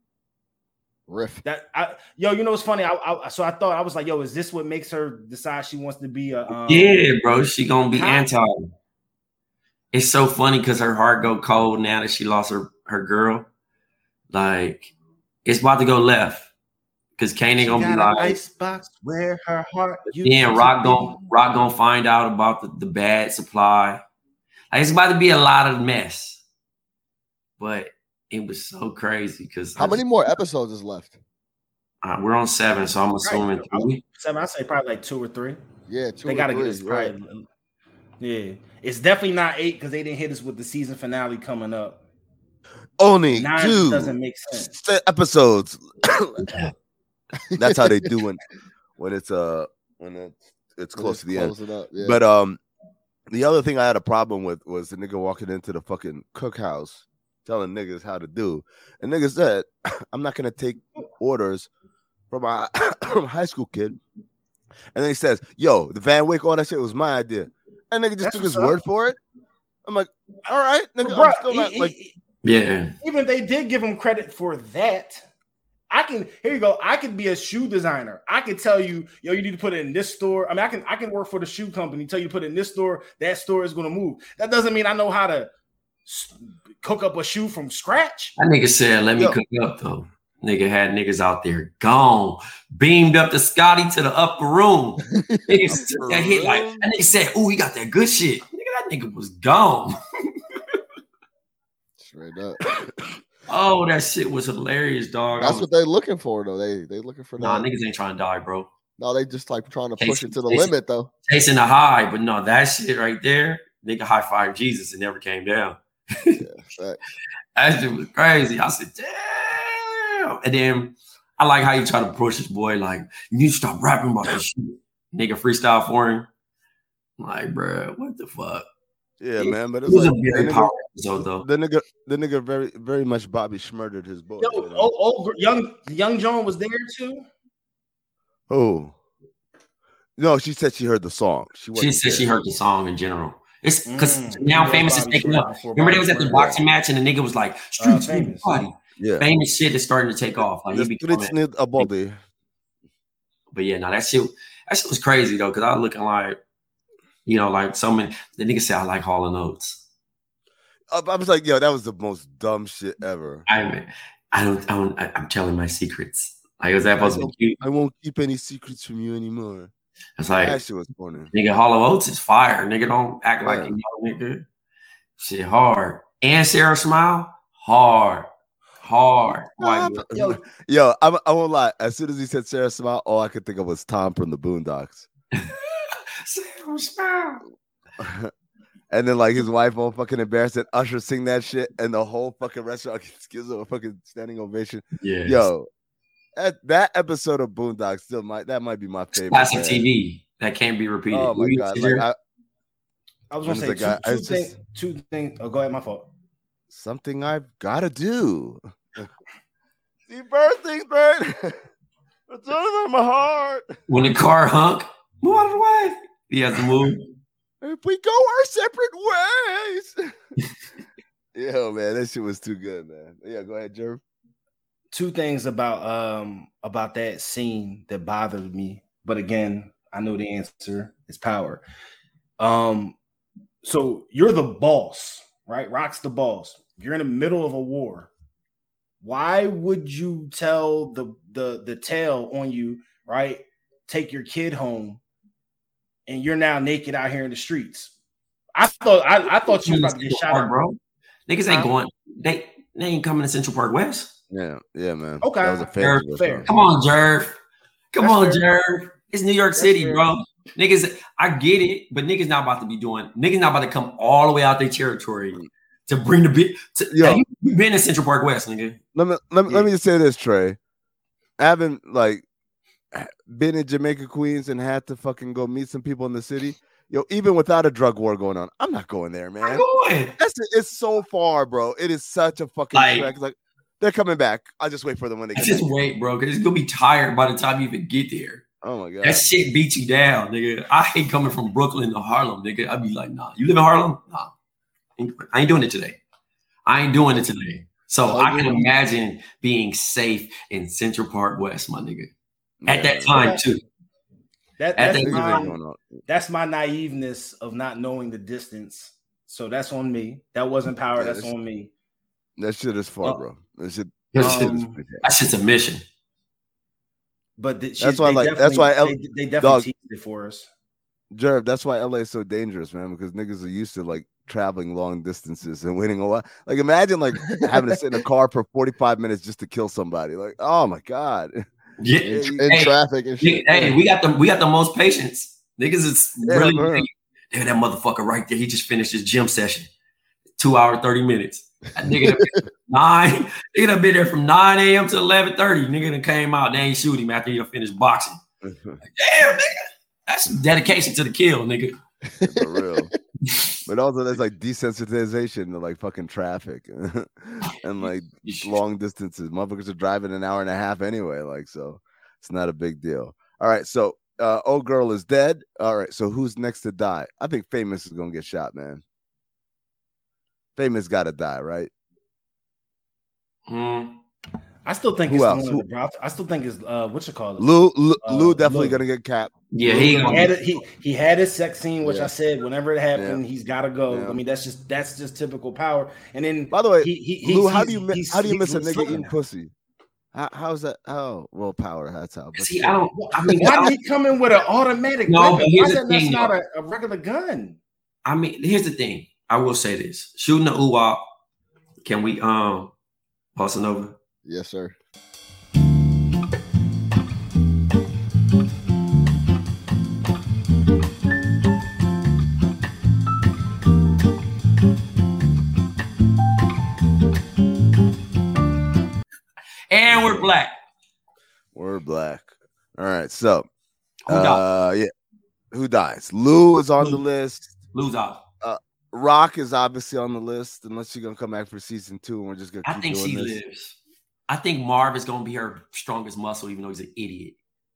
riff. That I yo, you know what's funny? I, I so I thought I was like, yo, is this what makes her decide she wants to be a um, Yeah, bro, she gonna be Huh? anti. it's so funny because her heart go cold now that she lost her, her girl. Like, it's about to go left. Because Kane ain't gonna be like icebox where her heart. Yeah, Rock gonna Rock gonna find out about the, the bad supply. Like, it's about to be a lot of mess. But it was so crazy because how many more episodes is left? Uh, we're on seven, so I'm assuming right. three. Seven, I say probably like two or three. Yeah, two. They or gotta three, get us probably. Right. Yeah, it's definitely not eight because they didn't hit us with the season finale coming up. Only Nine two doesn't make sense. episodes. That's how they do when when it's uh when it's, it's close to the end. Up, yeah. But um, the other thing I had a problem with was the nigga walking into the fucking cookhouse telling niggas how to do, and niggas said, "I'm not gonna take orders from a from a high school kid." And then he says, "Yo, the Van Wick, all that shit was my idea." And nigga just That's took his up. word for it. I'm like, all right, nigga, Bro, I'm still not he, like, he, yeah. Even if they did give him credit for that. I can here you go. I could be a shoe designer. I could tell you, yo, you need to put it in this store. I mean, I can I can work for the shoe company, tell you to put it in this store. That store is going to move. That doesn't mean I know how to cook up a shoe from scratch. That nigga said, "Let me yo. cook up though." Nigga had niggas out there gone, beamed up to Scotty to the upper room. Niggas took that hit like that nigga said, "Oh, he got that good shit." Nigga, that nigga was gone. Straight up. Oh, that shit was hilarious, dog. That's was, what they looking for, though. They they looking for nah, that. Niggas ain't trying to die, bro. No, they just like trying to chasing, push it to the chasing, limit, though. Chasing the high, but no, that shit right there, nigga high five Jesus and never came down. Yeah, right. That shit was crazy. I said, damn. And then I like how you try to push this boy, like, you need to stop rapping about this shit. Nigga freestyle for him. I'm like, bro, what the fuck? Yeah, it, man, but it it's was like, a very the powerful nigga, episode, though. The nigga, the nigga, very, very much Bobby Schmurdered his boy. Yo, you know? old, old young young Joan was there too. Oh, no, she said she heard the song. She, she said there. She heard the song in general. It's because mm, now Famous is taking up. Remember they was at the boxing match and the nigga was like, "Streets uh, body." Yeah, Famous shit is starting to take off. Like, the streets need a body. But yeah, no, that shit, that shit was crazy though, because I was looking like, you know, like so many. The nigga said I like Hall and Oates. I was like, yo, that was the most dumb shit ever. I, I don't, I don't, I, I'm telling my secrets. Like, was that supposed to be cute? I won't keep any secrets from you anymore. It's like, that shit was funny. Nigga, Hall of Oates is fire. Nigga, don't act yeah. like you know, nigga. Shit hard. And Sarah Smile, hard. Hard. Nah, yo, yo I, I won't lie. As soon as he said Sarah Smile, all I could think of was Tom from the Boondocks. Sarah Smile. And then like his wife all fucking embarrassed and Usher sing that shit and the whole fucking restaurant gives him a fucking standing ovation. Yeah. Yo, that, that episode of Boondocks still might that might be my favorite. Classic T V that can't be repeated. Oh my god! Like, I, I was gonna say two, guy, two, just, thing, two things. Oh, go ahead, my fault. Something I've gotta do. See birthdays, bird. It's under my heart. When the car hunk, move out of the way. He has to move. If we go our separate ways. Yo, man, that shit was too good, man. Yeah, go ahead, Jerv. Two things about um about that scene that bothered me, but again, I know the answer is power. Um, so you're the boss, right? Rock's the boss. You're in the middle of a war. Why would you tell the the the tale on you, right? Take your kid home. And you're now naked out here in the streets. I thought I, I thought you were about to get shot, Park, bro. Niggas ain't going. They they ain't coming to Central Park West. Yeah, yeah, man. Okay, that was a fair. fair. fair. Come on, Jerv. Come That's on, fair. Jerv. It's New York That's City, fair. bro. Niggas, I get it, but niggas not about to be doing. Niggas not about to come all the way out their territory to bring the bit. Yo, you been in Central Park West, nigga. Let me let me Yeah. let me just say this, Trey. I haven't like been in Jamaica, Queens, and had to fucking go meet some people in the city. Yo, even without a drug war going on, I'm not going there, man. I'm going. That's it's so far, bro. It is such a fucking Like- trek. It's like they're coming back. I'll just wait for them when they I get just back. wait, bro, because it's gonna be tired by the time you even get there. Oh my god. That shit beats you down, nigga. I hate coming from Brooklyn to Harlem, nigga. I'd be like, nah. You live in Harlem? Nah. I ain't doing it today. I ain't doing it today. So Oh, I can yeah. imagine being safe in Central Park West, my nigga. At Yeah, that time, Okay. too. That, At that's that Niggas ain't my going on. that's my naiveness of not knowing the distance So that's on me. That wasn't power. Yeah, that's on me. That shit is far, Uh, bro. That shit, Um, That shit's a mission. But the, That's why, they like, that's why L- they, they definitely dog- teased it for us. Jerv, that's why L A is so dangerous, man, because niggas are used to like traveling long distances and waiting a while. Like, imagine like having to sit in a car for forty-five minutes just to kill somebody. Like, oh my God. Yeah, In, hey, traffic and shit. Hey, we got the we got the most patience. Niggas is Yeah, really bro. there. That motherfucker right there. He just finished his gym session. Two hour, thirty minutes. That nigga done been nine. Nigga done been there from nine a.m. to eleven thirty. Nigga done came out. They ain't shoot him after he done finished boxing. Like, damn, nigga. That's dedication to the kill, nigga. For real. But also there's like desensitization to like fucking traffic and like long distances. Motherfuckers are driving an hour and a half anyway. Like, so it's not a big deal. All right. So uh old girl is dead. All right. So who's next to die? I think Famous is gonna get shot, man. Famous gotta die, right? Mm. I still think Who it's else? the one Who- that dropped. I still think it's uh what you call it. Lou Lou, Uh, Lou definitely Lou. gonna get capped. Yeah, Lou he had gonna it- he he had his sex scene, which Yeah. I said whenever it happened, Yeah. he's got to go. Yeah. I mean, that's just that's just typical power. And then By the way, he, he, Lou, he's- how do he's- you mi- he's- how do you he's miss a nigga slipping eating now. pussy? How, how's that? Oh, well, power. That's how. But See, still. I don't. I mean, I Why don't- did he come in with an automatic No, weapon? but here's Why the that that's thing, not though. a, a regular gun? I mean, here's the thing. I will say this: shooting the ooh-wop. Can we um pass it over? Yes, sir. And we're black. We're black. All right. So, Who uh, dies? yeah. Who dies? Lou is on Lou. the list. Lose out. Uh, Rock is obviously on the list, unless she's gonna come back for season two, and we're just gonna. I keep think doing she this. lives. I think Marv is gonna be her strongest muscle, even though he's an idiot.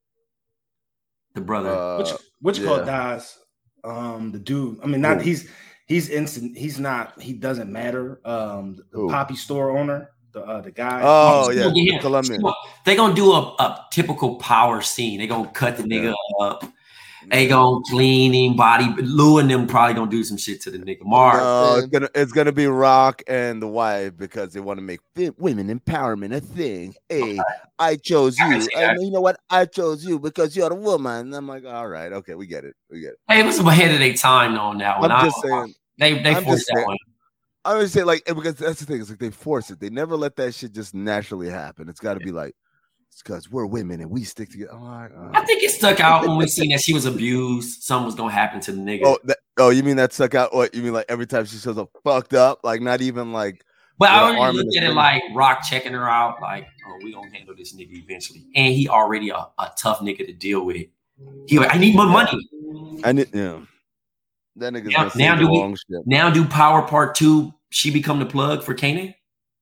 The brother. Uh, Which which yeah. called dies? Um, the dude. I mean, not Who? he's he's instant. He's not. He doesn't matter. Um, the Who? poppy store owner, the uh, the guy. Oh She yeah, gonna get the him. Colombian. She gonna- They gonna do a, a typical power scene. They gonna cut the nigga up. They gonna clean him body. Lou and them probably gonna do some shit to the nigga. Marv. No, it's gonna it's gonna be Rock and the wife because they want to make fi- women empowerment a thing. Hey, I chose I can you. see And that. you know what? I chose you because you're a woman. And I'm like, all right, okay, we get it, we get it. Hey, it was ahead of their time on that one. I'm I- just saying. They they I'm forced just that saying- one. I would say like because that's the thing. It's like they force it. They never let that shit just naturally happen. It's got to be like it's because we're women and we stick together. All right, all right. I think it stuck out when we seen that she was abused. Something was gonna happen to the nigga. Oh, that, oh, you mean that stuck out? What you mean like every time she shows up fucked up, like not even like. But with I an arm already in looked his at it finger? like Rock checking her out, like, oh, we gonna handle this nigga eventually. And he already a, a tough nigga to deal with. He like, I need more money. I need yeah. That nigga's Now, gonna say now the do we wrong shit. now do Power Part Two? She become the plug for Kanan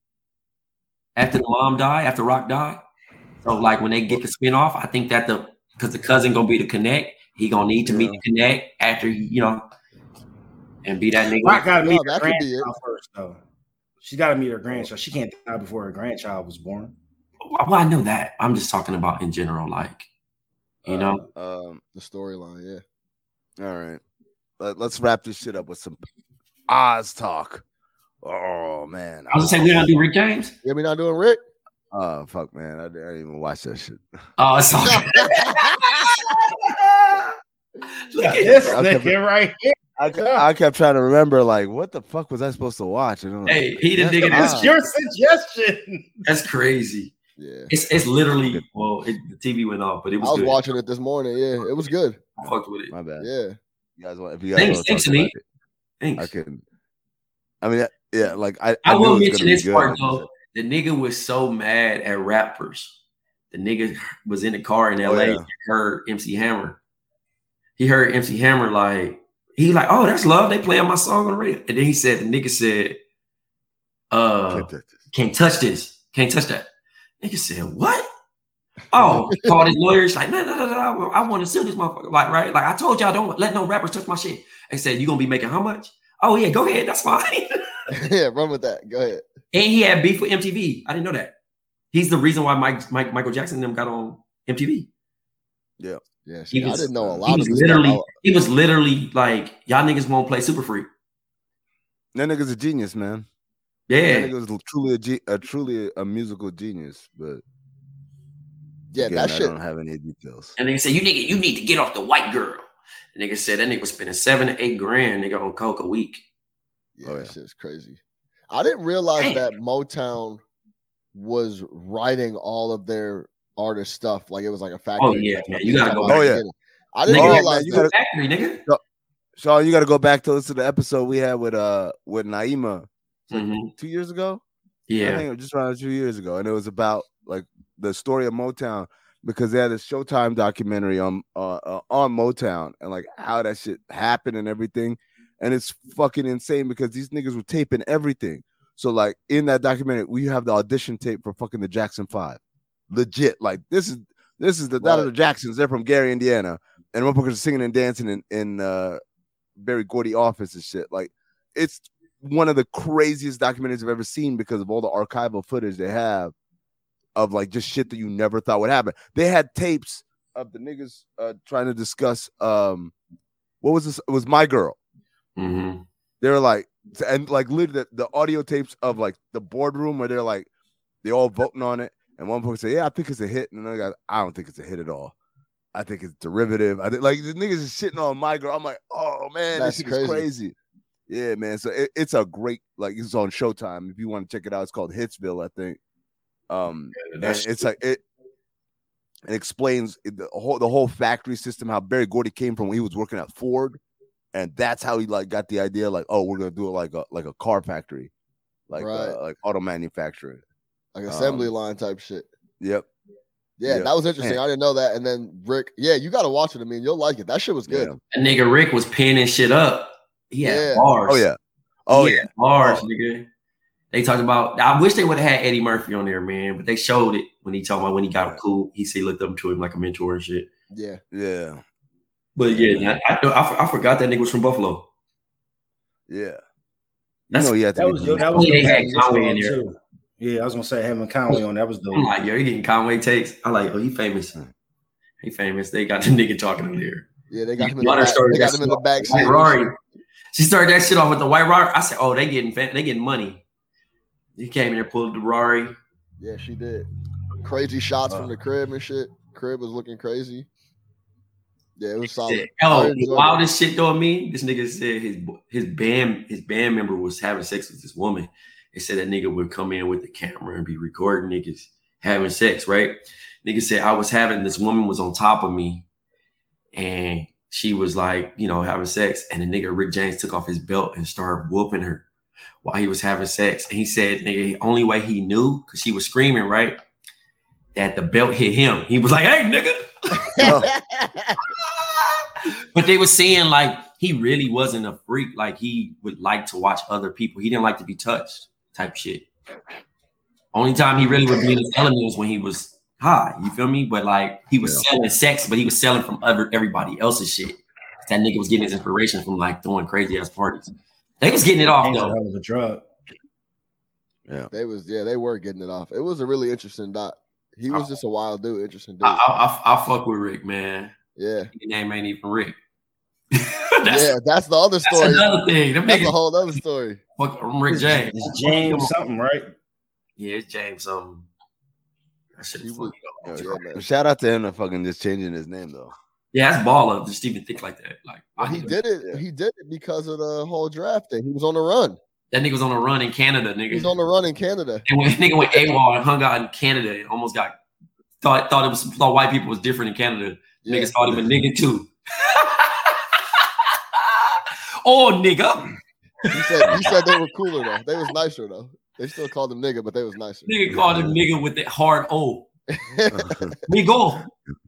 after the mom died, after Rock died. So like when they get the spinoff, I think that the because the cousin gonna be the connect, he gonna need to meet the connect after you know, and be that nigga. Rock gotta meet No, her that could be grandchild first, though. She gotta meet her grandchild. She can't die before her grandchild was born. Well, I know that. I'm just talking about in general, like you know. Um, The storyline, yeah. all right. Let, let's wrap this shit up with some Oz talk. Oh man, I was gonna say we don't do Rick James. Yeah, we not doing Rick. Oh fuck, man, I, I didn't even watch that shit. Oh, it's all Look at This I kept- nigga right here. I, kept- I kept trying to remember, like, what the fuck was I supposed to watch? And I'm like, Hey, he the that's nigga Oz. that's It's your suggestion. That's crazy. Yeah. It's it's literally well, it, the T V went off, but it I was, was good. watching it this morning. Yeah, it was good. I fucked with it. My bad. Yeah. You guys want? If you guys Thanks, want thanks, to talk about Anit. it, Thanks. I can. I mean, yeah, like I. I, knew it will was mention gonna be this good. part I just- though. The nigga was so mad at rappers. The nigga was in the car in L A Oh, yeah. and heard M C Hammer. He heard M C Hammer like he like, oh, that's love. They playing my song on the radio. And then he said, the nigga said, uh, Can't touch this. can't touch this. Can't touch that. Nigga said, what? Oh, he called his lawyers like, no, no, no, no, I want to sue this motherfucker. Like, right? Like I told y'all, don't let no rappers touch my shit. They said, you gonna be making how much? Oh yeah, go ahead. That's fine. Yeah, run with that. Go ahead. And he had beef with M T V. I didn't know that. He's the reason why Mike, Mike Michael Jackson and them got on M T V. Yeah. Yeah, He see, I was- didn't know a He lot of was this literally, stuff. he was literally like, y'all niggas won't play Super Freak. That nigga's a genius, man. Yeah, that nigga was truly a, ge- a truly a musical genius, but yeah, again, that I shit. don't have any details. And nigga said, "You nigga, you need to get off the white girl." And nigga said that nigga was spending seven to eight grand, nigga, on coke a week. Yeah, Oh, yeah. that shit's crazy. I didn't realize Damn. that Motown was writing all of their artist stuff. Like it was like a factory. Oh yeah, man, you gotta go. Oh, Back. yeah. I didn't Nigga, realize you that. gotta- factory, nigga. So, Sean, you got to go back to listen to the episode we had with uh with Naima like Mhm. two years ago. I Yeah, think it was just around two years ago, and it was about like the story of Motown because they had a Showtime documentary on uh, uh, on Motown and like how that shit happened and everything, and it's fucking insane because these niggas were taping everything. So like in that documentary, we have the audition tape for fucking the Jackson Five, legit. Like this is this is the not Right. the Jacksons. They're from Gary, Indiana, and one are singing and dancing in in uh, Berry Gordy office and shit. Like it's one of the craziest documentaries I've ever seen because of all the archival footage they have of like just shit that you never thought would happen. They had tapes of the niggas uh, trying to discuss um what was this? It was My Girl. mm-hmm. They were like, and like literally the, the audio tapes of like the boardroom where they're like they all voting on it, and one person say, "Yeah, I think it's a hit," and another guy, "I don't think it's a hit at all. I think it's derivative." I think like the niggas is shitting on My Girl. I'm like, oh man, That's this shit crazy. is crazy. Yeah, man. So it, it's a great like it's on Showtime. If you want to check it out, it's called Hitsville, I think. Um, Yeah, and that's- it's like it. It explains the whole the whole factory system, how Berry Gordy came from when he was working at Ford, and that's how he like got the idea, like, oh, we're gonna do it like a like a car factory, like Right. uh, like auto manufacturing. Like assembly Um, line type shit. Yep. Yeah, Yeah. that was interesting. Man. I didn't know that. And then Rick, yeah, you got to watch it. I mean, you'll like it. That shit was good. Yeah. That nigga Rick was pinning shit up. He had Yeah. bars. Oh yeah. Oh He yeah. had bars, Oh. nigga. They talked about. I wish they would have had Eddie Murphy on there, man. But they showed it when he talked about when he got cool. He said he looked up to him like a mentor and shit. Yeah. Yeah. But yeah, I, I, I forgot that nigga was from Buffalo. Yeah. You That's- know, you have to That be was yo, that was They dope had having this Conway on in there. too. Yeah, I was gonna say having Conway on that was dope. I'm like, yo, he getting Conway takes. I like, oh, he famous. He famous. They got the nigga talking in there. Yeah, they got him in the Daughter back. started They got that him in the shit back off with seat. Rari. She started that shit off with the white Rari. I said, oh, they getting fa- they getting money. He came in there, pulled the Rari. Yeah, she did. Crazy shots Uh. from the crib and shit. Crib was looking crazy. Yeah, it was solid. Oh, I the enjoyed it. wildest shit though, me. This nigga said his his band his band member was having sex with this woman. They said that nigga would come in with the camera and be recording niggas having sex, right? Nigga said I was having this woman was on top of me, and she was like, you know, having sex, and the nigga Rick James took off his belt and started whooping her while he was having sex. And he said, nigga, the only way he knew, because she was screaming, right, that the belt hit him. He was like, hey, nigga. But they were saying like he really wasn't a freak. Like he would like to watch other people. He didn't like to be touched type shit. Only time he really would be in his element was when he was high. You feel me? But like he was Yeah. selling sex, but he was selling from other everybody else's shit. That nigga was getting his inspiration from like throwing crazy ass parties. They was getting it off Ain't a though. hell of a drug. Yeah. They was yeah, they were getting it off. It was a really interesting dot. He was just a wild dude, interesting dude. I, I, I, I fuck with Rick, man. yeah. His name ain't even Rick. yeah, that's the other That's story. another thing. Them That's a niggas whole other story. fuck I'm Rick James. It's James something, right? Yeah, it's James something. That shit is funny though. Yeah, man. Shout out to him for fucking just changing his name though. Yeah, that's baller. Just even think like that. Like Well, I he need- did it. He did it because of the whole draft thing. He was on the run. That nigga was on a run in Canada, He nigga. was on the run in Canada. And when nigga went AWOL and hung out in Canada and almost got thought thought it was thought white people was different in Canada. Yeah. Niggas thought him a nigga too. Oh nigga. He said he said they were cooler though. They was nicer though. They still called him nigga, but they was nicer. Nigga called him nigga with that hard O. Nigga.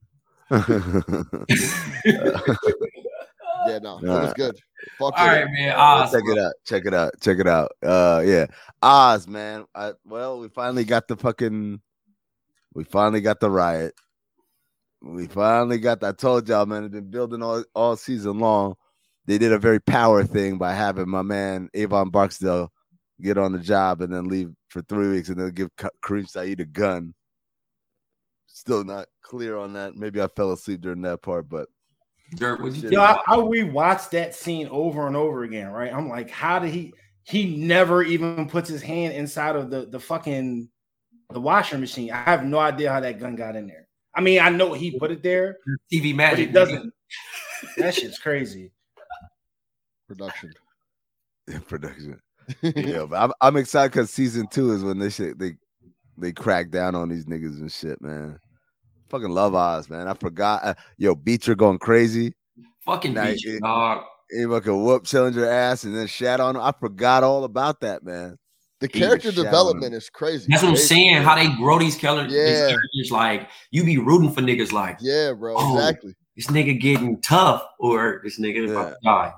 Yeah, no, it was good. Fuck All with right, it. man. Oz, check it out. Check it out. Check it out. Uh, yeah, Oz, man. I, well, we finally got the fucking. We finally got the riot. We finally got that. I told y'all, man. I've been building all all season long. They did a very power thing by having my man Avon Barksdale get on the job and then leave for three weeks and then give Ka- Kareem Saeed a gun. Still not clear on that. Maybe I fell asleep during that part, but Dirk, what'd you Yo, I, I rewatched that scene over and over again, right? I'm like, how did he he never even puts his hand inside of the, the fucking the washing machine. I have no idea how that gun got in there. I mean, I know he put it there. T V magic. But it doesn't. That shit's crazy. Production. Yeah, production. Yeah, but I'm, I'm excited because season two is when they shit, they they crack down on these niggas and shit, man. Fucking love Oz, man. I forgot. Uh, yo, Beecher going crazy. Fucking Now, Beecher, it- dog. He fucking whoop Challenger ass and then shat on him. I forgot all about that, man. The He character shat on development him. is crazy. That's what I'm Crazy, saying. man. How they grow these characters. Yeah. These characters, like you be rooting for niggas like, Yeah, bro. oh, Exactly. this nigga getting tough, or this nigga about to die.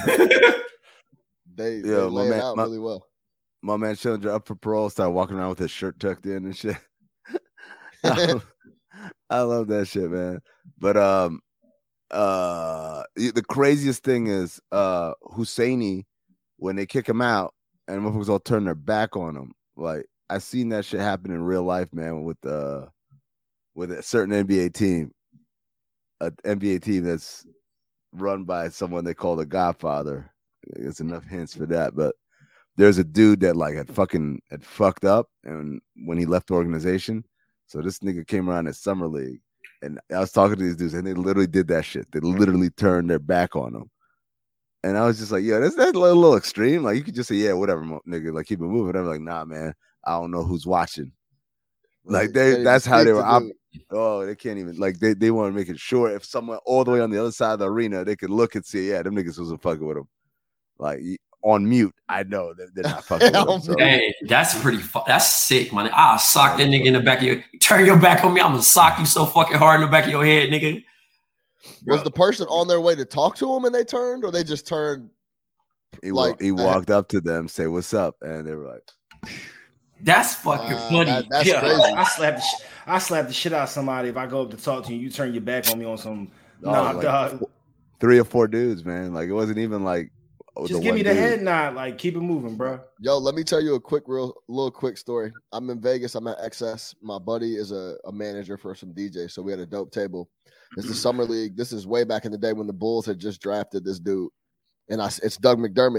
They, they Yo, lay my it man, out my, really well. my man Challenger up for parole, started walking around with his shirt tucked in and shit. I, I love that shit, man. But um, uh, the craziest thing is uh, Husseini, when they kick him out and motherfuckers all turn their back on him. Like I seen that shit happen in real life, man. With uh, with a certain N B A team, an N B A team that's run by someone they call the Godfather. There's enough hints for that, but there's a dude that like had fucking had fucked up, and when he left the organization, so this nigga came around at summer league, and I was talking to these dudes, and they literally did that shit. They literally turned their back on him, and I was just like, "Yeah, that's that's a little, little extreme. Like you could just say, yeah, whatever, mo- nigga, like keep it moving." I'm like, "Nah, man, I don't know who's watching." Like they, that's how they were. Op- oh, they can't even like they they want to make it sure if someone all the way on the other side of the arena, they could look and see, yeah, them niggas wasn't fucking with him. Like on mute, I know that they're not fucking with him. So. Hey, that's pretty. Fu- that's sick, man. I'll sock that nigga in the back of your. Turn your back on me. I'm gonna sock you so fucking hard in the back of your head, nigga. Was the person on their way to talk to him and they turned, or they just turned? He, like he walked up to them, say, "What's up?" and they were like, "That's fucking uh, funny." That, that's Yeah, crazy. I slap the sh- I slap the shit out of somebody if I go up to talk to you. You turn your back on me on some. Oh, Nah, like dog. four- three or four dudes, man. Like it wasn't even like oh, Just the give one me the dude. head nod. Like keep it moving, bro. Yo, let me tell you a quick, real, little quick story. I'm in Vegas. I'm at X S. My buddy is a, a manager for some D Js, so we had a dope table. It's the summer league. This is way back in the day when the Bulls had just drafted this dude, and I it's Doug McDermott.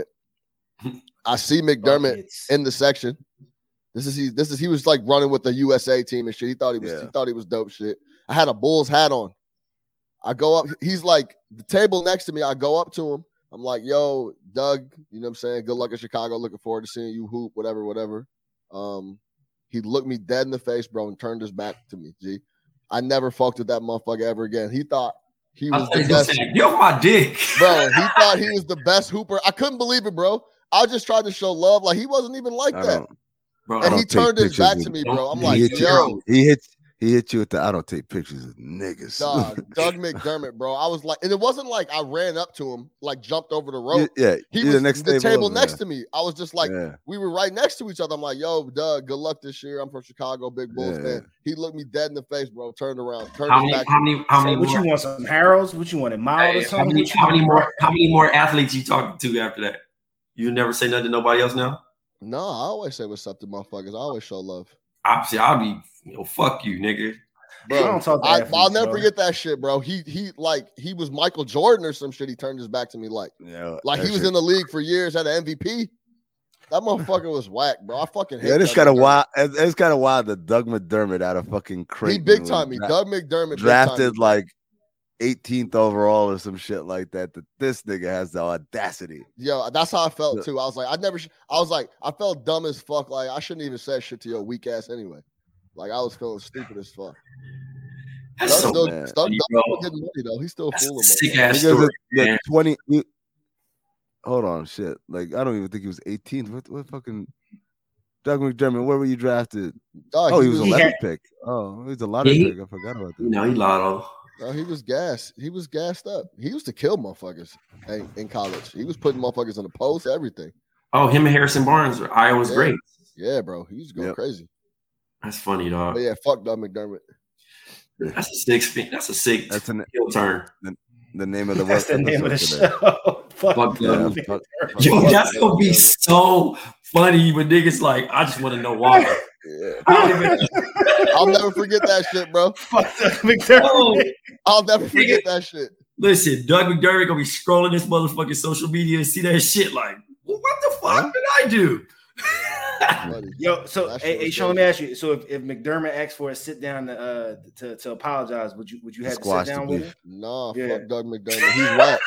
I see McDermott Buckets. in the section. This is he. This is he was like running with the U S A team and shit. He thought he was. Yeah. He thought he was dope shit. I had a Bulls hat on. I go up. He's like the table next to me. I go up to him. I'm like, "Yo, Doug, you know what I'm saying? Good luck in Chicago. Looking forward to seeing you hoop, whatever, whatever." Um, he looked me dead in the face, bro, and turned his back to me. G, I never fucked with that motherfucker ever again. He thought he I was thought the you was best, saying, "Get off my dick, bro. He thought he was the best hooper. I couldn't believe it, bro. I just tried to show love. Like he wasn't even like I that. don't, bro." I And don't he take turned his pictures back with- to me, bro. I'm He like, he hit yo. you. He hit. He hit you with the. I don't take pictures of niggas. Dog, Doug McDermott, bro. I was like, and it wasn't like I ran up to him, like jumped over the rope. yeah, He you're was the next the table over, next yeah. to me. I was just like, Yeah. we were right next to each other. I'm like, yo, Doug, good luck this year. I'm from Chicago, big Bulls Yeah. fan. He looked me dead in the face, bro. Turned around, turned How his many? back. How many? How Say, many? what more, you want? Some Harold's? What you want? A mild Hey, or how something? many? What you How many want, more? bro? How many more athletes you talking to after that? You never say nothing to nobody else now. No, I always say what's up to motherfuckers. I always show love. Obviously, I'll be. You know, fuck you, nigga. Bro, I don't talk to I, athletes, I'll never bro. forget that shit, bro. He he like he was Michael Jordan or some shit. He turned his back to me like Yeah, like that he was shit- in the league for years, had an M V P. That motherfucker was whack, bro. I fucking hate Yeah, it's Doug kind of McDermott. wild. It's, it's kind of wild that Doug McDermott out of fucking He Creighton big was time me. dra- Doug McDermott big drafted time. like eighteenth overall or some shit like that. That this nigga has the audacity. Yo, that's how I felt too. I was like, I never. Sh- I was like, I felt dumb as fuck. Like I shouldn't even say shit to your weak ass anyway. Like I was feeling stupid as fuck. That's Doug's so still, mad. Doug, funny, Doug's bro. still getting money though. He's still That's a fooling. sick motherfuckers. ass Because story, the, the man. twenty. You, hold on, shit. Like I don't even think he was eighteenth. What what fucking Doug McDermott? Where were you drafted? Dog, Oh, he was he eleventh had- pick. Oh, he was a lottery He- pick. I forgot about You that. know, he lotto. No, he was gassed. He was gassed up. He used to kill motherfuckers in, in college. He was putting motherfuckers in the post, everything. Oh, him and Harrison Barnes, Iowa's Yeah. great. Yeah, bro. He was going Yep. crazy. That's funny, dog. But yeah, fuck Doug McDermott. That's a sick. That's a sick That's an, heel turn. the name of the That's the name of the episode today. show. Fuck Fuck Yeah, Doug. fuck- fuck- Yo, fuck that's Doug gonna be McDermott. so funny when niggas like, I just want to know why. Yeah. I don't even- I'll never forget that shit, bro. Fuck Doug McDermott. Oh, I'll never forget that shit. listen, Doug McDermott gonna be scrolling this motherfucking social media and see that shit like, ooh, What the fuck huh? did I do? Yo, so hey, hey Sean, let me ask you. So if, if McDermott asked for a sit down to uh to, to apologize, would you would you have Squash to sit down with him? No, nah, yeah. fuck Doug McDermott. He's whack.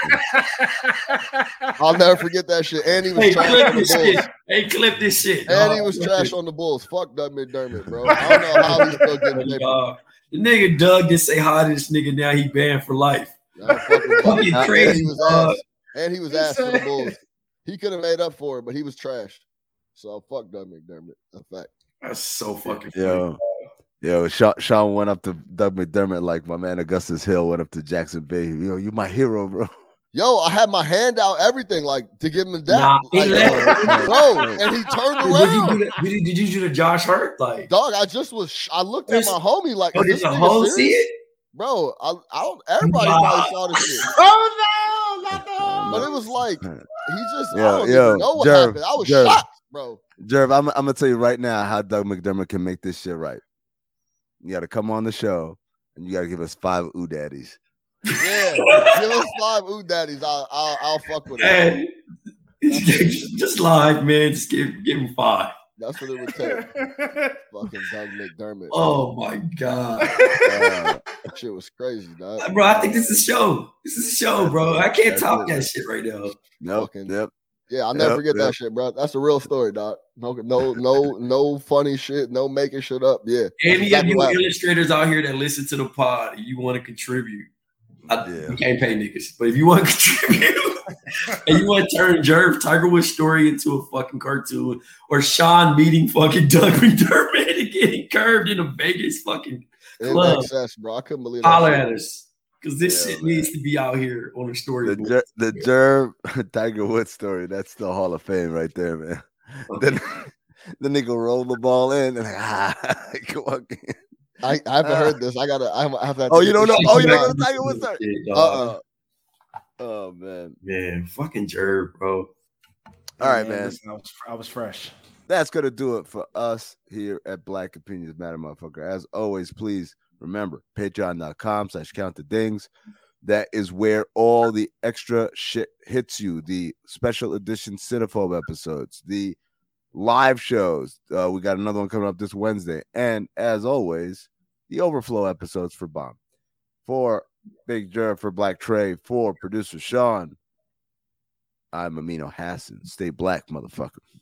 I'll never forget that shit. And he was hey, trash on the Bulls. Shit. Hey, clip this shit. And dog. he was trash on the Bulls. Fuck Doug McDermott, bro. I don't know how he's still getting paper. Uh, the nigga Doug didn't say hi to this nigga. Now he banned for life. Nah, fucking crazy. And he was ass. And he was ass for the Bulls. He could have made up for it, but he was trash. So fuck Doug McDermott. That's a fact. That's so fucking funny. Yo, yo, Sean, Sean went up to Doug McDermott like my man Augustus Hill went up to Jackson Bay. Yo, you my hero, bro. Yo, I had my hand out, everything like to give him a dap. Nah, like, uh, bro, and he turned around. Did you, do the, did, you, did you do the Josh Hurt? Like, dog, I just was. I looked at my homie like, oh, did the whole see it, bro? I, I don't. Everybody nah. probably saw this shit. Oh no, not the home. But it was like he just. Yo, I don't yo, even know what Jerv, happened. I was Jerv. shocked. Bro, Jerv, I'm, I'm gonna tell you right now how Doug McDermott can make this shit right. You got to come on the show and you got to give us five ooh daddies. Yeah, give us five ooh daddies. I'll, I'll, I'll fuck with hey, it. Just lie, man. Just give, give him five. That's what it would take. Fucking Doug McDermott. Oh my god, uh, that shit was crazy, dog. Bro, I think this is a show. This is a show, bro. I can't top that shit right now. Nope. Yep. Yeah, I'll never yep, forget yep. that shit, bro. That's a real story, dog. No, no, no, no funny shit. No making shit up. Yeah. Any exactly of you illustrators out here that listen to the pod, and you want to contribute. I, yeah. You can't pay niggas, but if you want to contribute and you want to turn Jerv Tiger Woods story into a fucking cartoon, or Sean meeting fucking Doug McDermott and getting curved in a Vegas fucking club, in excess, bro. I couldn't believe holler at us. Because this yeah, shit man. needs to be out here on the story. The, Jer- the Jerv Tiger Woods story, that's the Hall of Fame right there, man. Okay. Then the nigga roll the ball in and like, ah, go again. I, I haven't uh, heard this. I gotta. I have to. Oh, you don't know? Oh, you don't know the Tiger Woods story? Uh uh. Oh man, man, fucking Jerv, bro. All right, man. Listen, I was I was fresh. That's gonna do it for us here at Black Opinions Matter, motherfucker. As always, please. Remember, patreon.com slash count the dings. That is where all the extra shit hits you. The special edition Cinephobe episodes, the live shows. Uh, we got another one coming up this Wednesday. And as always, the overflow episodes for Bomb. For Big Jerv, for Black Trey, for producer Sean, I'm Amino Hassan. Stay black, motherfucker.